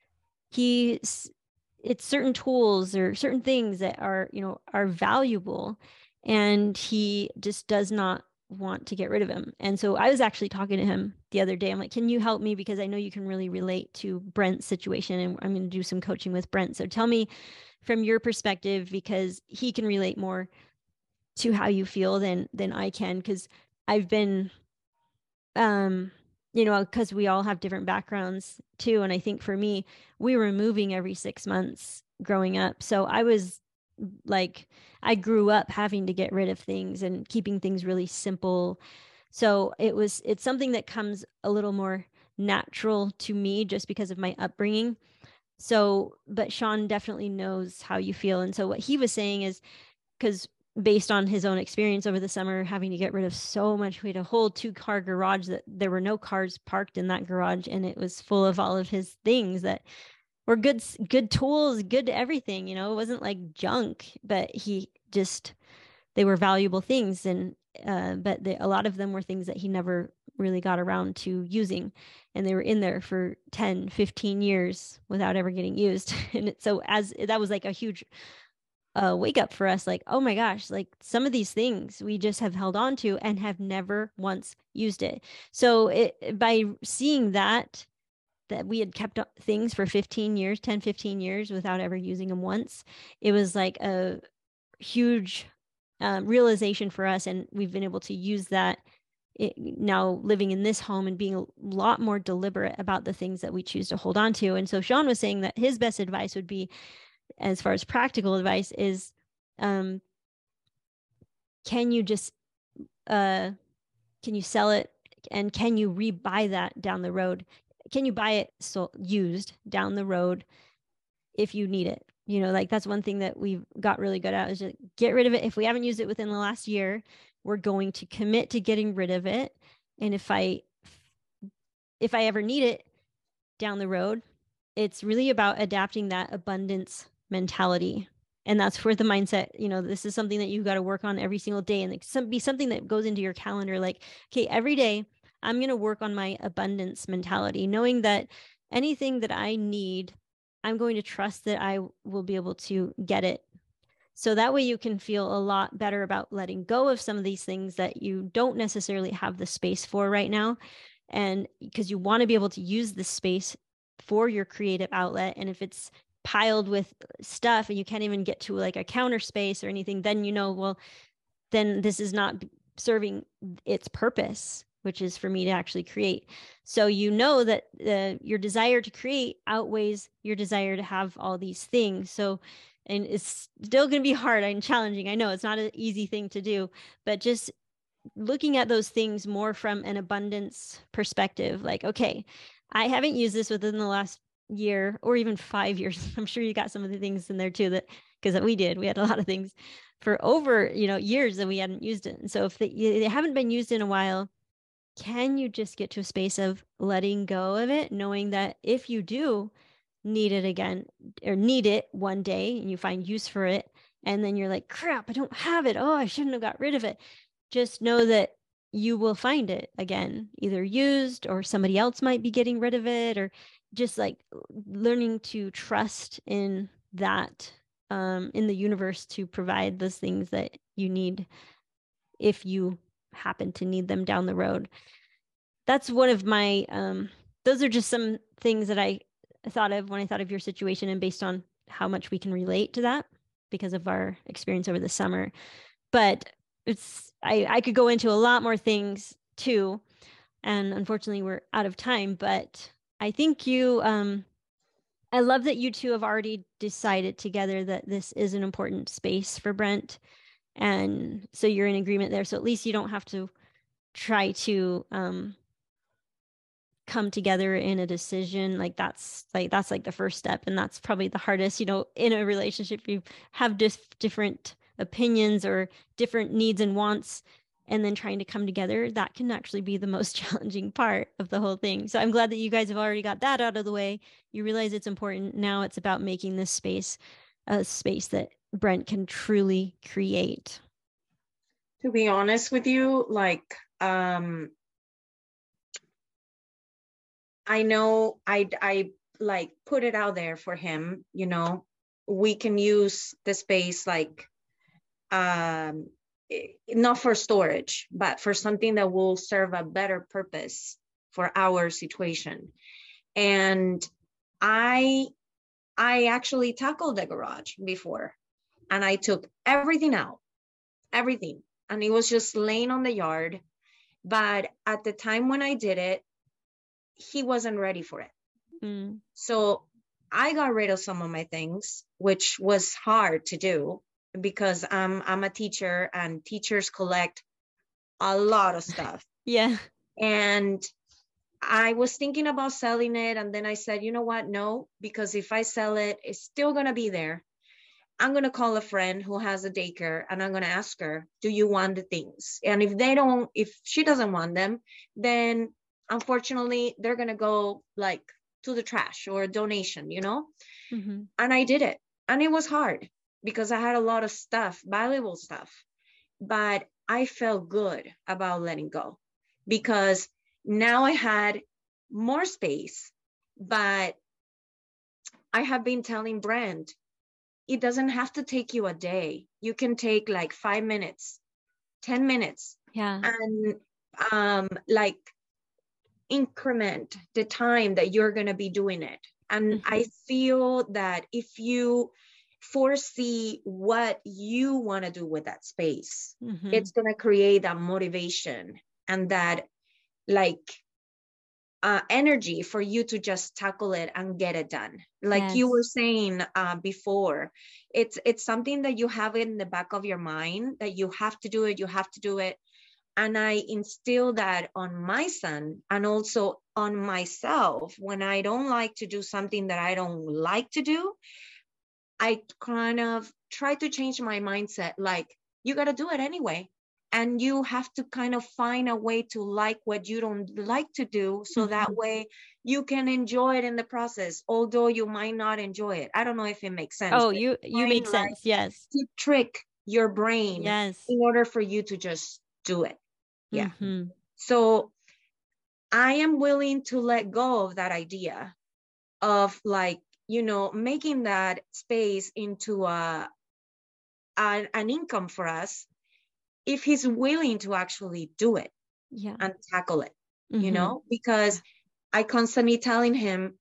he it's certain tools or certain things that are, you know, are valuable, and he just does not want to get rid of him. And so I was actually talking to him the other day. I'm like, can you help me? Because I know you can really relate to Brent's situation, and I'm going to do some coaching with Brent. So tell me from your perspective, because he can relate more to how you feel than than I can, because I've been um you know, because we all have different backgrounds too. And I think for me, we were moving every six months growing up. So I was like, I grew up having to get rid of things and keeping things really simple. So it was, it's something that comes a little more natural to me just because of my upbringing. So, but Sean definitely knows how you feel. And so what he was saying is, because based on his own experience over the summer, having to get rid of so much, we had a whole two car garage that there were no cars parked in that garage. And it was full of all of his things that were good, good tools, good everything, you know, it wasn't like junk, but he just, they were valuable things. And, uh, but they, a lot of them were things that he never really got around to using. And they were in there for ten, fifteen years without ever getting used. And so as that was like a huge uh, wake up for us, like, oh my gosh, like some of these things we just have held on to and have never once used it. So it, by seeing that, that we had kept things for fifteen years, ten, fifteen years without ever using them once, it was like a huge uh, realization for us. And we've been able to use that it, now living in this home and being a lot more deliberate about the things that we choose to hold on to. And so Sean was saying that his best advice would be, as far as practical advice, is um, can you just, uh, can you sell it, and can you rebuy that down the road? Can you buy it so used down the road if you need it? You know, like that's one thing that we've got really good at, is just get rid of it. If we haven't used it within the last year, we're going to commit to getting rid of it. And if I, if I ever need it down the road, it's really about adapting that abundance mentality. And that's where the mindset, you know, this is something that you've got to work on every single day, and some, be something that goes into your calendar. Like, okay, every day I'm going to work on my abundance mentality, knowing that anything that I need, I'm going to trust that I will be able to get it. So that way you can feel a lot better about letting go of some of these things that you don't necessarily have the space for right now. And because you want to be able to use the space for your creative outlet. And if it's piled with stuff and you can't even get to like a counter space or anything, then you know, well, then this is not serving its purpose, which is for me to actually create. So you know that uh, your desire to create outweighs your desire to have all these things. So, and it's still going to be hard and challenging. I know it's not an easy thing to do, but just looking at those things more from an abundance perspective, like, okay, I haven't used this within the last year or even five years. I'm sure you got some of the things in there too, that because we did, we had a lot of things for over, you know, years that we hadn't used it. And so if they, they haven't been used in a while, can you just get to a space of letting go of it, knowing that if you do need it again or need it one day and you find use for it, and then you're like, crap, I don't have it. Oh, I shouldn't have got rid of it. Just know that you will find it again, either used or somebody else might be getting rid of it, or just like learning to trust in that, um, in the universe to provide those things that you need if you happen to need them down the road. That's one of my, um, those are just some things that I thought of when I thought of your situation, and based on how much we can relate to that because of our experience over the summer. But it's, I, I could go into a lot more things too. And unfortunately we're out of time, but I think you, um, I love that you two have already decided together that this is an important space for Brent. And so you're in agreement there. So at least you don't have to try to um, come together in a decision. Like that's like, that's like the first step. And that's probably the hardest, you know, in a relationship, you have just different opinions or different needs and wants, and then trying to come together, that can actually be the most challenging part of the whole thing. So I'm glad that you guys have already got that out of the way. You realize it's important. Now it's about making this space a space that Brent can truly create.
To be honest with you, like, um, I know I, I like put it out there for him, you know, we can use the space like, um, not for storage, but for something that will serve a better purpose for our situation. And I, I actually tackled the garage before, and I took everything out, everything. And it was just laying on the yard. But at the time when I did it, he wasn't ready for it. Mm. So I got rid of some of my things, which was hard to do because I'm, I'm a teacher, and teachers collect a lot of stuff.
Yeah.
And I was thinking about selling it. And then I said, you know what? No, because if I sell it, it's still going to be there. I'm going to call a friend who has a daycare, and I'm going to ask her, do you want the things? And if they don't, if she doesn't want them, then unfortunately they're going to go like to the trash or a donation, you know? Mm-hmm. And I did it. And it was hard because I had a lot of stuff, valuable stuff, but I felt good about letting go because now I had more space. But I have been telling Brent, it doesn't have to take you a day. You can take like five minutes, ten minutes.
Yeah.
And um, like increment the time that you're going to be doing it. And mm-hmm. I feel that if you foresee what you want to do with that space, mm-hmm. it's going to create that motivation and that like uh, energy for you to just tackle it and get it done. Like yes. you were saying uh, before, it's it's something that you have in the back of your mind that you have to do it, you have to do it. And I instill that on my son and also on myself. When I don't like to do something that I don't like to do, I kind of try to change my mindset. Like, you got to do it anyway. And you have to kind of find a way to like what you don't like to do. So mm-hmm. that way you can enjoy it in the process, although you might not enjoy it. I don't know if it makes sense.
Oh, you, you make sense. Like yes.
To trick your brain
yes.
in order for you to just do it. Yeah.
Mm-hmm.
So I am willing to let go of that idea of like, you know, making that space into a, a an income for us if he's willing to actually do it
yeah.
and tackle it,
mm-hmm.
you know, because I constantly telling him,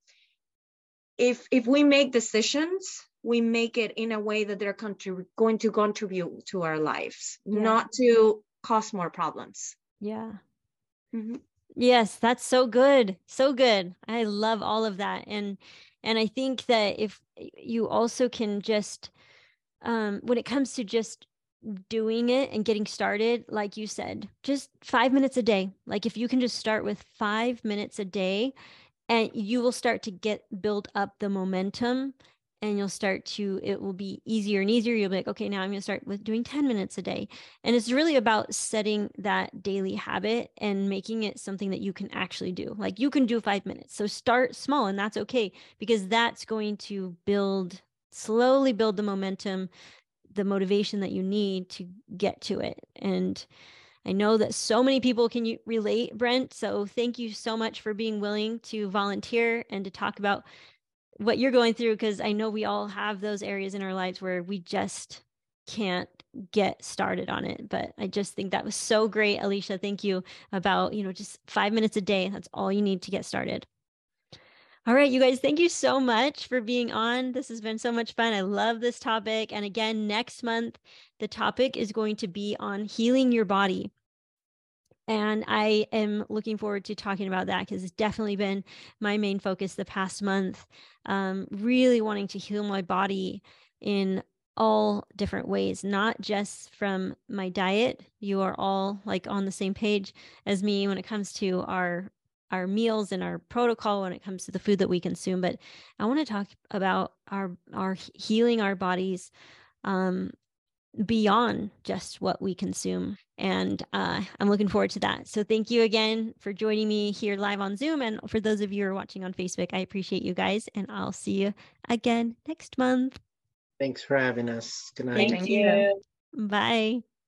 if if we make decisions, we make it in a way that they're contrib- going to contribute to our lives, yeah. not to cause more problems.
Yeah.
Mm-hmm.
Yes, that's so good. So good. I love all of that. And and I think that if you also can just, um, when it comes to just doing it and getting started, like you said, just five minutes a day. Like if you can just start with five minutes a day, and you will start to get build up the momentum, and you'll start to, it will be easier and easier. You'll be like, okay, now I'm going to start with doing ten minutes a day. And it's really about setting that daily habit and making it something that you can actually do. Like you can do five minutes. So start small, and that's okay, because that's going to build, slowly build the momentum, the motivation that you need to get to it. And I know that so many people can relate, Brent. So thank you so much for being willing to volunteer and to talk about what you're going through, because I know we all have those areas in our lives where we just can't get started on it. But I just think that was so great, Alicia. Thank you. About, you know, just five minutes a day. That's all you need to get started. All right, you guys, thank you so much for being on. This has been so much fun. I love this topic. And again, next month, the topic is going to be on healing your body. And I am looking forward to talking about that because it's definitely been my main focus the past month, um, really wanting to heal my body in all different ways, not just from my diet. You are all like on the same page as me when it comes to our our meals and our protocol when it comes to the food that we consume. But I want to talk about our our healing our bodies um, beyond just what we consume. And uh, I'm looking forward to that. So thank you again for joining me here live on Zoom. And for those of you who are watching on Facebook, I appreciate you guys. And I'll see you again next month.
Thanks for having us. Good night.
Thank you.
Bye.